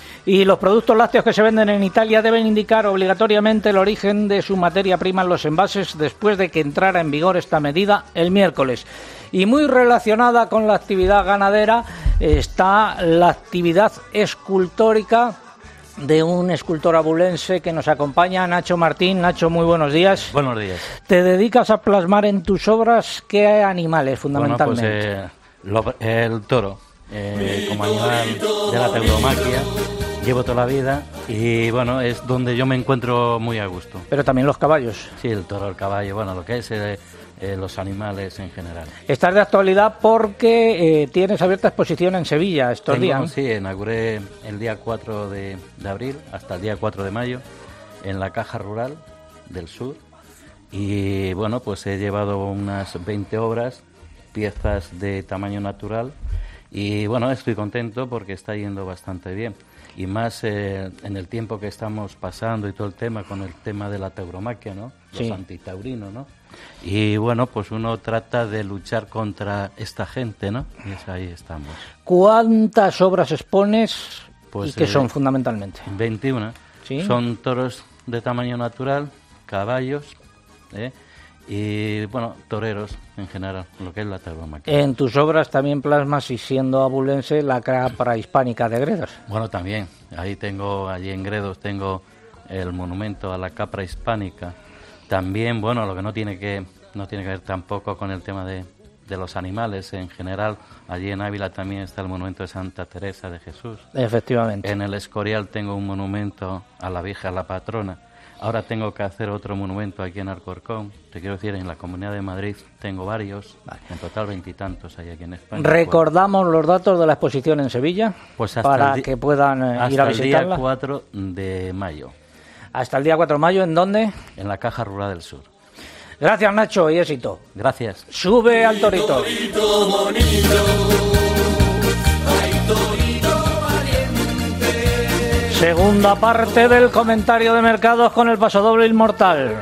Y los productos lácteos que se venden en Italia deben indicar obligatoriamente el origen de su materia prima en los envases después de que entrara en vigor esta medida el miércoles. Y muy relacionada con la actividad ganadera está la actividad escultórica de un escultor abulense que nos acompaña, Nacho Martín. Nacho, muy buenos días. Buenos días. ¿Te dedicas a plasmar en tus obras qué animales fundamentalmente? Bueno, pues el toro, como animal de la tauromaquia. Llevo toda la vida y bueno, es donde yo me encuentro muy a gusto. Pero también los caballos. Sí, el toro, el caballo, bueno, lo que es los animales en general. Estás de actualidad porque tienes abierta exposición en Sevilla estos días. Sí, inauguré el día 4 de abril hasta el día 4 de mayo en la Caja Rural del Sur. Y bueno, pues he llevado unas 20 obras, piezas de tamaño natural. Y bueno, estoy contento porque está yendo bastante bien. Y más en el tiempo que estamos pasando y todo el tema con el tema de la tauromaquia, ¿no? Los antitaurinos, ¿no? Y bueno, pues uno trata de luchar contra esta gente, ¿no? Y ahí estamos. ¿Cuántas obras expones pues, y qué son fundamentalmente? 21. ¿Sí? Son toros de tamaño natural, caballos, y bueno, toreros en general, lo que es la tauromaquia. En tus obras también plasmas, y siendo abulense, la capra hispánica de Gredos. Bueno, también. Allí en Gredos tengo el monumento a la capra hispánica. También, bueno, lo que no tiene que ver tampoco con el tema de los animales en general. Allí en Ávila también está el monumento de Santa Teresa de Jesús. Efectivamente. En el Escorial tengo un monumento a la Virgen, a la patrona. Ahora tengo que hacer otro monumento aquí en Alcorcón. Te quiero decir, en la Comunidad de Madrid tengo varios. En total 20 y tantos hay aquí en España. ¿Recordamos los datos de la exposición en Sevilla? Pues para que puedan ir a visitarla. Hasta el día 4 de mayo. ¿Hasta el día 4 de mayo? ¿En dónde? En la Caja Rural del Sur. Gracias, Nacho, y éxito. Gracias. Sube al torito. Torito bonito, ay, torito valiente. Segunda parte del comentario de mercados con el pasodoble inmortal.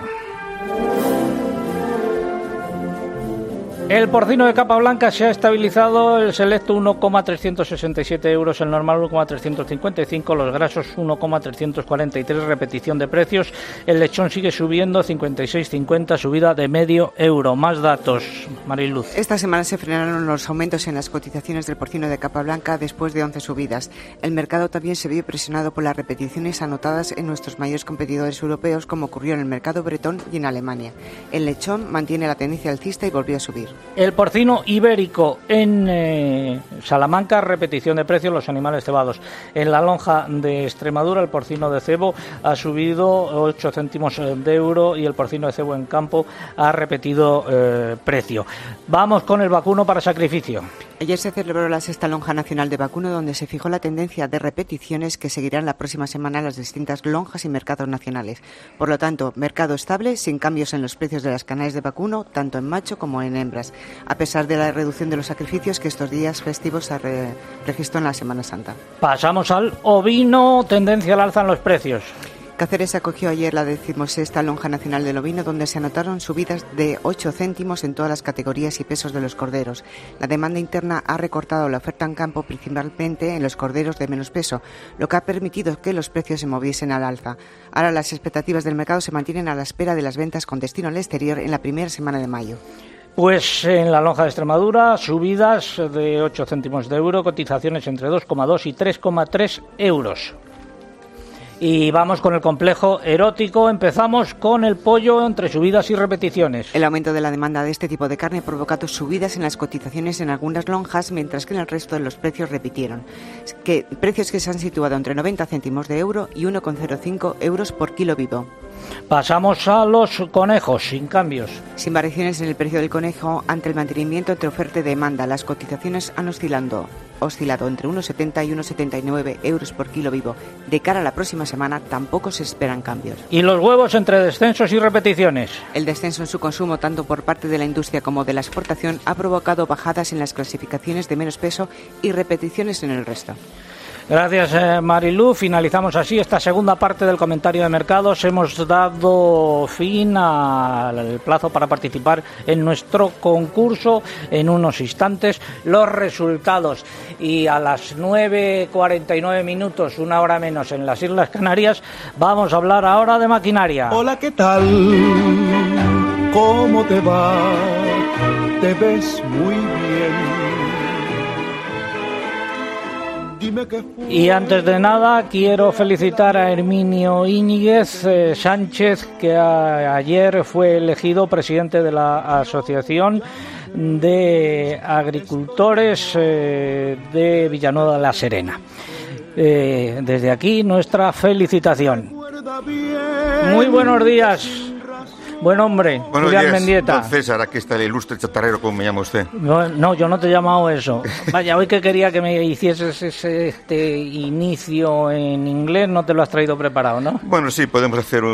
El porcino de capa blanca se ha estabilizado, el selecto 1,367 euros, el normal 1,355, los grasos 1,343, repetición de precios, el lechón sigue subiendo 56,50, subida de medio euro. Más datos, Mariluz. Esta semana se frenaron los aumentos en las cotizaciones del porcino de capa blanca después de 11 subidas. El mercado también se vio presionado por las repeticiones anotadas en nuestros mayores competidores europeos, como ocurrió en el mercado bretón y en Alemania. El lechón mantiene la tendencia alcista y volvió a subir. El porcino ibérico en Salamanca, repetición de precios, los animales cebados. En la lonja de Extremadura, el porcino de cebo ha subido 8 céntimos de euro y el porcino de cebo en campo ha repetido precio. Vamos con el vacuno para sacrificio. Ayer se celebró la sexta lonja nacional de vacuno, donde se fijó la tendencia de repeticiones que seguirán la próxima semana en las distintas lonjas y mercados nacionales. Por lo tanto, mercado estable, sin cambios en los precios de las canales de vacuno, tanto en macho como en hembras, a pesar de la reducción de los sacrificios que estos días festivos se registró en la Semana Santa. Pasamos al ovino, tendencia al alza en los precios. Cáceres acogió ayer la 16ª lonja nacional del ovino, donde se anotaron subidas de 8 céntimos en todas las categorías y pesos de los corderos. La demanda interna ha recortado la oferta en campo, principalmente en los corderos de menos peso, lo que ha permitido que los precios se moviesen al alza. Ahora las expectativas del mercado se mantienen a la espera de las ventas con destino al exterior en la primera semana de mayo. Pues en la lonja de Extremadura, subidas de 8 céntimos de euro, cotizaciones entre 2,2 y 3,3 euros. Y vamos con el complejo erótico. Empezamos con el pollo entre subidas y repeticiones. El aumento de la demanda de este tipo de carne ha provocado subidas en las cotizaciones en algunas lonjas, mientras que en el resto de los precios repitieron. Precios que se han situado entre 90 céntimos de euro y 1,05 euros por kilo vivo. Pasamos a los conejos, sin cambios. Sin variaciones en el precio del conejo ante el mantenimiento entre oferta y demanda. Las cotizaciones han oscilado entre 1,70 y 1,79 euros por kilo vivo. De cara a la próxima semana tampoco se esperan cambios. ¿Y los huevos entre descensos y repeticiones? El descenso en su consumo, tanto por parte de la industria como de la exportación, ha provocado bajadas en las clasificaciones de menos peso y repeticiones en el resto. Gracias, Marilú. Finalizamos así esta segunda parte del comentario de mercados. Hemos dado fin al plazo para participar en nuestro concurso. En unos instantes los resultados. Y a las 9:49 minutos, una hora menos en las Islas Canarias, vamos a hablar ahora de maquinaria. Hola, ¿qué tal? ¿Cómo te va? Te ves muy bien. Y antes de nada quiero felicitar a Herminio Íñiguez Sánchez, que ayer fue elegido presidente de la Asociación de Agricultores de Villanueva de la Serena. Desde aquí nuestra felicitación. Muy buenos días. Buen hombre, Buenos Julián días, Mendieta. don César, aquí está el ilustre chatarrero, como me llama usted. No, yo no te he llamado eso. Vaya, hoy que quería que me hicieses este inicio en inglés, no te lo has traído preparado, ¿no? Bueno, sí, podemos hacer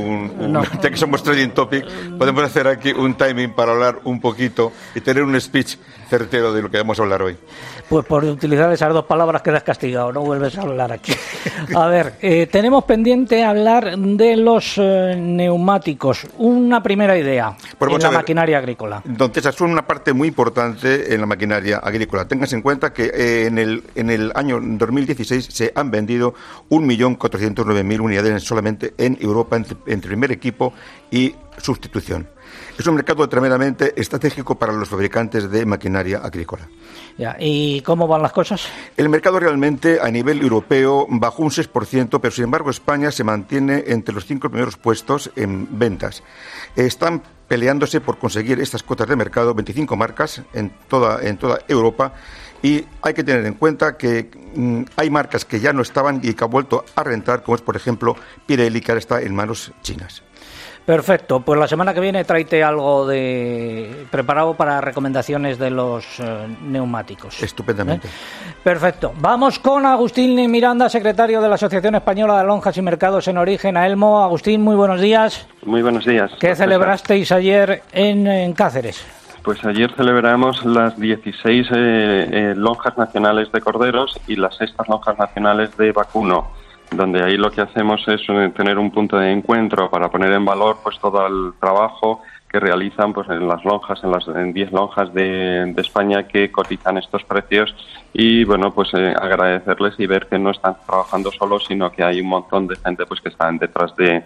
ya que somos trending topic, podemos hacer aquí un timing para hablar un poquito y tener un speech certero de lo que vamos a hablar hoy. Pues por utilizar esas dos palabras quedas castigado, no vuelves a hablar aquí. A ver, tenemos pendiente hablar de los neumáticos. Una primera idea en la maquinaria agrícola. Don César, son una parte muy importante en la maquinaria agrícola. Ténganse en cuenta que en el año 2016 se han vendido 1.409.000 unidades solamente en Europa entre primer equipo y sustitución. Es un mercado tremendamente estratégico para los fabricantes de maquinaria agrícola. Ya, ¿y cómo van las cosas? El mercado realmente a nivel europeo bajó un 6%, pero sin embargo España se mantiene entre los 5 primeros puestos en ventas. Están peleándose por conseguir estas cuotas de mercado 25 marcas en toda Europa. Y hay que tener en cuenta que hay marcas que ya no estaban y que han vuelto a rentar, como es por ejemplo Pirelli, que ahora está en manos chinas. Perfecto, pues la semana que viene tráete algo preparado para recomendaciones de los neumáticos. Estupendamente. Perfecto. Vamos con Agustín Miranda, secretario de la Asociación Española de Lonjas y Mercados en Origen, AELMO. Agustín, muy buenos días. Muy buenos días. ¿Qué celebrasteis ayer en Cáceres? Pues ayer celebramos las 16 lonjas nacionales de corderos y las 6 lonjas nacionales de vacuno, donde ahí lo que hacemos es tener un punto de encuentro para poner en valor pues todo el trabajo que realizan pues en las lonjas, en 10 lonjas de España que cotizan estos precios y bueno pues agradecerles y ver que no están trabajando solos, sino que hay un montón de gente pues que están detrás de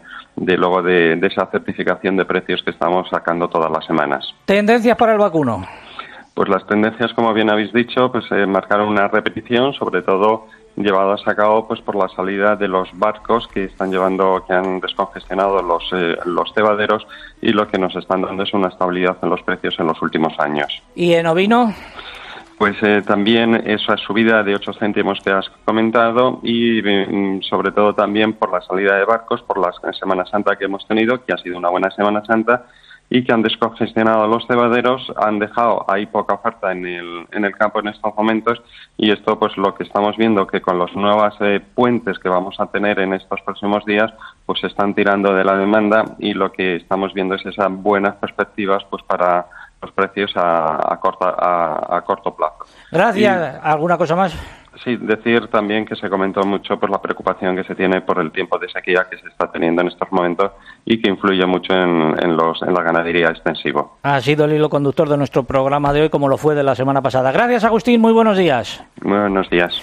esa certificación de precios que estamos sacando todas las semanas. ¿Tendencias para el vacuno? Pues las tendencias, como bien habéis dicho, pues marcaron una repetición, sobre todo llevadas a cabo pues por la salida de los barcos que han descongestionado los cebaderos, y lo que nos están dando es una estabilidad en los precios en los últimos años. ¿Y en ovino? Pues también esa subida de 8 céntimos que has comentado y sobre todo también por la salida de barcos, por la Semana Santa que hemos tenido, que ha sido una buena Semana Santa, y que han descongestionado los cebaderos, han dejado ahí poca oferta en el campo en estos momentos, y esto pues lo que estamos viendo que con los nuevos puentes que vamos a tener en estos próximos días pues se están tirando de la demanda, y lo que estamos viendo es esas buenas perspectivas pues para los precios a corto plazo. Gracias. ¿Alguna cosa más? Sí, decir también que se comentó mucho por la preocupación que se tiene por el tiempo de sequía que se está teniendo en estos momentos y que influye mucho en la ganadería extensivo. Ha sido el hilo conductor de nuestro programa de hoy, como lo fue de la semana pasada. Gracias, Agustín. Muy buenos días. Muy buenos días.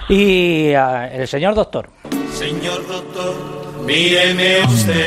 Y el señor doctor. Señor doctor, míreme usted,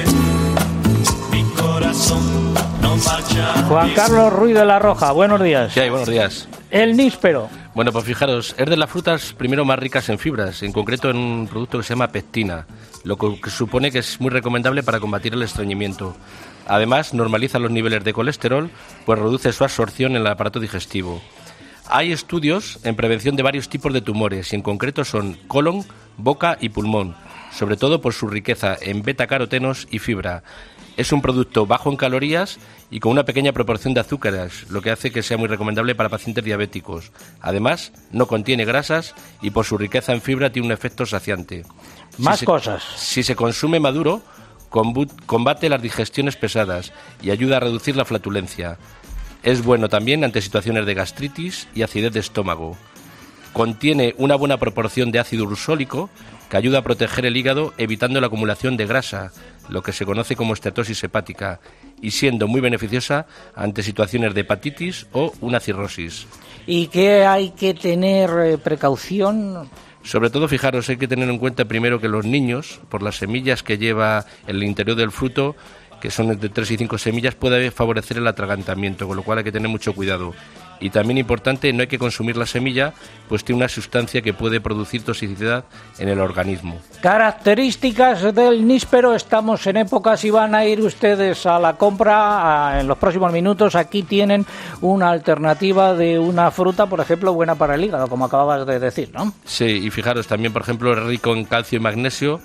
mi corazón no marcha. Juan Carlos Ruiz de la Roja, buenos días. ¿Qué hay? Buenos días. El níspero. Bueno, pues fijaros, es de las frutas primero más ricas en fibras, en concreto en un producto que se llama pectina, lo que supone que es muy recomendable para combatir el estreñimiento. Además, normaliza los niveles de colesterol, pues reduce su absorción en el aparato digestivo. Hay estudios en prevención de varios tipos de tumores, y en concreto son colon, boca y pulmón, sobre todo por su riqueza en betacarotenos y fibra. Es un producto bajo en calorías y con una pequeña proporción de azúcares, lo que hace que sea muy recomendable para pacientes diabéticos. Además, no contiene grasas y por su riqueza en fibra tiene un efecto saciante. Más cosas. Si se consume maduro, combate las digestiones pesadas y ayuda a reducir la flatulencia. Es bueno también ante situaciones de gastritis y acidez de estómago. Contiene una buena proporción de ácido ursólico que ayuda a proteger el hígado evitando la acumulación de grasa, lo que se conoce como esteatosis hepática, y siendo muy beneficiosa ante situaciones de hepatitis o una cirrosis. ¿Y qué hay que tener precaución? Sobre todo, fijaros, hay que tener en cuenta primero que los niños, por las semillas que lleva en el interior del fruto, que son entre 3 y 5 semillas, puede favorecer el atragantamiento, con lo cual hay que tener mucho cuidado. Y también importante, no hay que consumir la semilla, pues tiene una sustancia que puede producir toxicidad en el organismo. Características del níspero. Estamos en época, si van a ir ustedes a la compra en los próximos minutos, aquí tienen una alternativa de una fruta, por ejemplo, buena para el hígado, como acababas de decir, ¿no? Sí, y fijaros, también, por ejemplo, es rico en calcio y magnesio,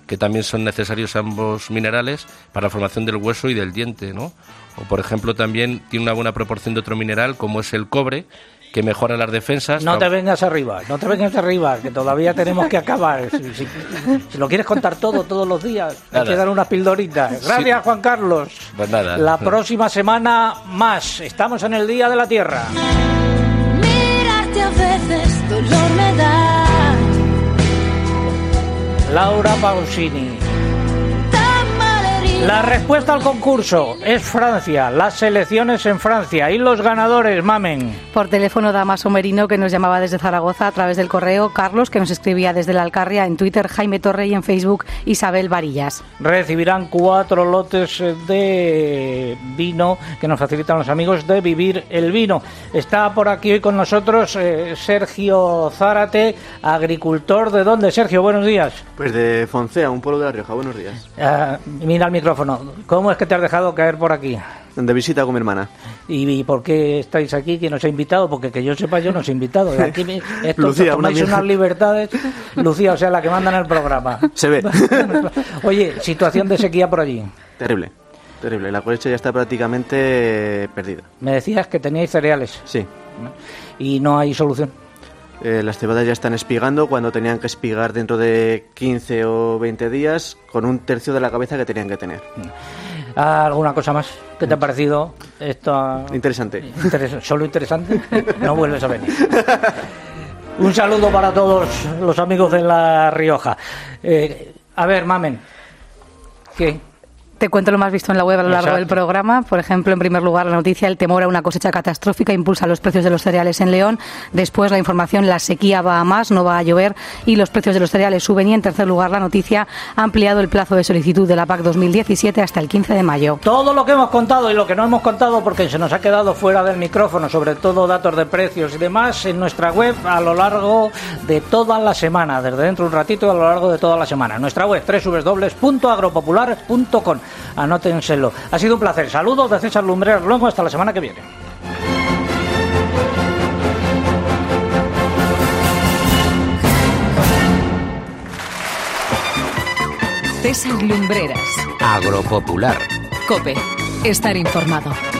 que también son necesarios ambos minerales para la formación del hueso y del diente, ¿no? O, por ejemplo, también tiene una buena proporción de otro mineral, como es el cobre, que mejora las defensas. No te vengas arriba, que todavía tenemos que acabar. Si lo quieres contar todo, todos los días, hay que dar unas pildoritas. Gracias, sí. Juan Carlos. Pues nada. La próxima semana más. Estamos en el Día de la Tierra. Mirarte a veces dolor me da. Laura Pausini. La respuesta al concurso es Francia, las selecciones en Francia y los ganadores, Mamen. Por teléfono Damaso Merino, que nos llamaba desde Zaragoza, a través del correo Carlos, que nos escribía desde la Alcarria, en Twitter Jaime Torre y en Facebook Isabel Varillas. Recibirán 4 lotes de vino que nos facilitan los amigos de Vivir el Vino. Está por aquí hoy con nosotros Sergio Zárate, agricultor. ¿De dónde, Sergio? Buenos días. Pues de Foncea, un pueblo de La Rioja. Buenos días. Mira el micrófono. ¿Cómo es que te has dejado caer por aquí? De visita con mi hermana. ¿Y por qué estáis aquí? ¿Quién os ha invitado? Porque que yo sepa, yo no os he invitado. Aquí Lucía, tomáis unas libertades. Lucía, o sea, la que manda en el programa. Se ve. Oye, situación de sequía por allí. Terrible. La cosecha ya está prácticamente perdida. Me decías que teníais cereales. Sí. ¿Y no hay solución? Las cebadas ya están espigando cuando tenían que espigar dentro de 15 o 20 días con un tercio de la cabeza que tenían que tener. ¿Alguna cosa más? ¿Qué te ha parecido esto? Interesante. ¿Solo interesante? No vuelves a venir. Un saludo para todos los amigos de La Rioja. A ver, Mamen, ¿qué? Te cuento lo más visto en la web a lo largo del programa. Por ejemplo, en primer lugar, la noticia: el temor a una cosecha catastrófica impulsa los precios de los cereales en León. Después, la información: la sequía va a más, no va a llover y los precios de los cereales suben. Y en tercer lugar, la noticia: ha ampliado el plazo de solicitud de la PAC 2017 hasta el 15 de mayo. Todo lo que hemos contado y lo que no hemos contado porque se nos ha quedado fuera del micrófono, sobre todo datos de precios y demás, en nuestra web a lo largo de toda la semana, desde dentro de un ratito a lo largo de toda la semana. Nuestra web www.agropopular.com. Anótenselo. Ha sido un placer. Saludos de César Lumbreras Luengo. Hasta la semana que viene. César Lumbreras. Agropopular. COPE. Estar informado.